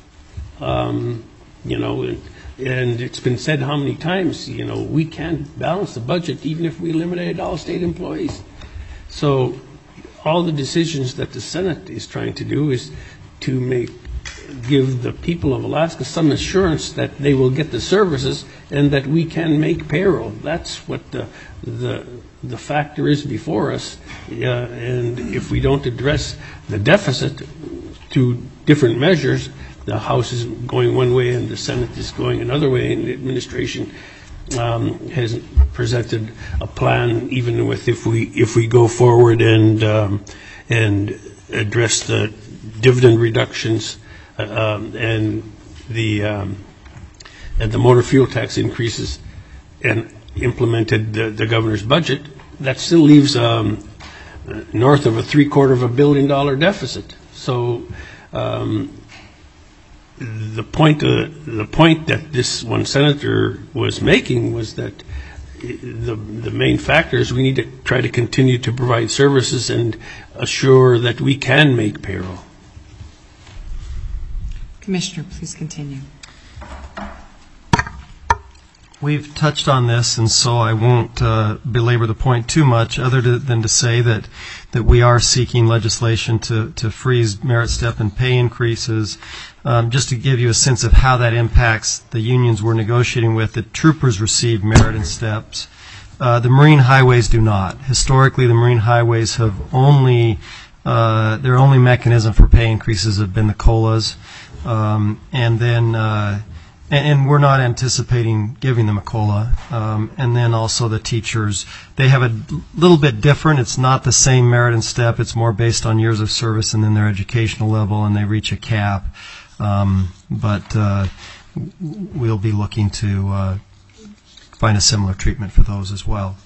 And it's been said how many times, we can't balance the budget even if we eliminated all state employees. So all the decisions that the Senate is trying to do is to give the people of Alaska some assurance that they will get the services and that we can make payroll. That's what the factor is before us. And if we don't address the deficit through different measures, the House is going one way and the Senate is going another way, and the administration has presented a plan, even with if we go forward and address the dividend reductions and the motor fuel tax increases and implemented the governor's budget, that still leaves north of a $750 million deficit. So the point that this one senator was making was that the main factor is we need to try to continue to provide services and assure that we can make payroll. Commissioner, please continue. We've touched on this, and so I won't belabor the point too much, other than to say that we are seeking legislation to freeze merit step and pay increases. Just to give you a sense of how that impacts the unions we're negotiating with, the troopers receive merit and steps. The marine highways do not. Historically, the marine highways have only Their only mechanism for pay increases have been the COLAs. And we're not anticipating giving them a COLA. And then also the teachers, they have a little bit different. It's not the same merit and step. It's more based on years of service and then their educational level, and they reach a cap. But we'll be looking to find a similar treatment for those as well.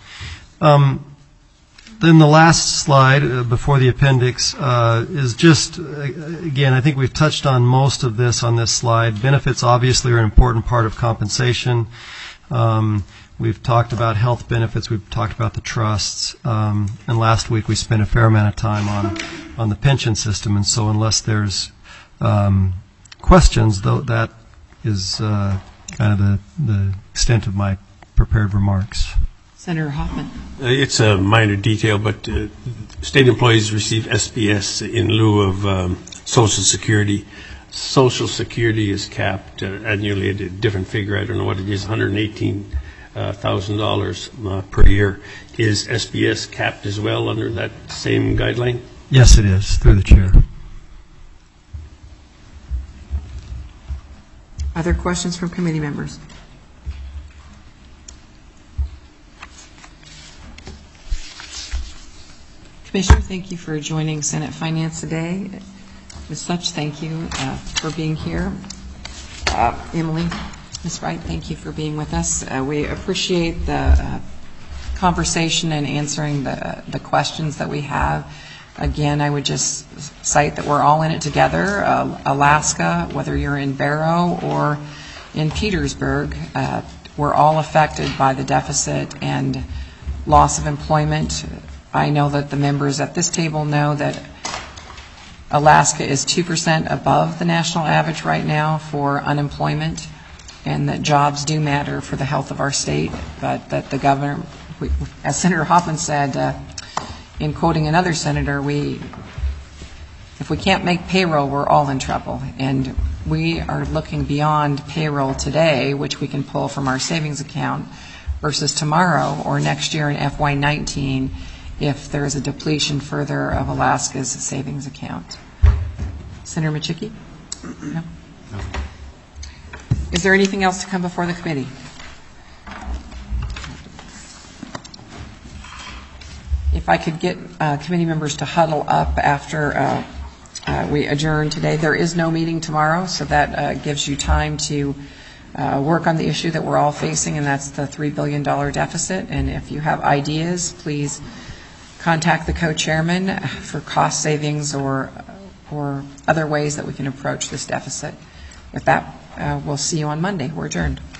Then the last slide before the appendix is just, again, I think we've touched on most of this on this slide. Benefits obviously are an important part of compensation. We've talked about health benefits. We've talked about the trusts. And last week we spent a fair amount of time on the pension system. And so unless there's questions, though, that is kind of the extent of my prepared remarks. Senator Hoffman. It's a minor detail, but state employees receive SBS in lieu of Social Security. Social Security is capped annually at a different figure. I don't know what it is, $118,000 per year. Is SBS capped as well under that same guideline? Yes, it is, through the chair. Other questions from committee members? Commissioner, thank you for joining Senate Finance today. Ms. Such, thank you for being here. Emily, Ms. Wright, thank you for being with us. We appreciate the conversation and answering the questions that we have. Again, I would just cite that we're all in it together. Alaska, whether you're in Barrow or in Petersburg, we're all affected by the deficit and loss of employment. I know that the members at this table know that Alaska is 2% above the national average right now for unemployment, and that jobs do matter for the health of our state, but that the governor, as Senator Hoffman said, in quoting another senator, if we can't make payroll, we're all in trouble. And we are looking beyond payroll today, which we can pull from our savings account, versus tomorrow or next year in FY19 if there is a depletion further of Alaska's savings account. Senator Machicki? No? Is there anything else to come before the committee? If I could get committee members to huddle up after we adjourn today. There is no meeting tomorrow, so that gives you time to work on the issue that we're all facing, and that's the $3 billion deficit. And if you have ideas, please contact the co-chairman for cost savings or other ways that we can approach this deficit. With that, we'll see you on Monday. We're adjourned.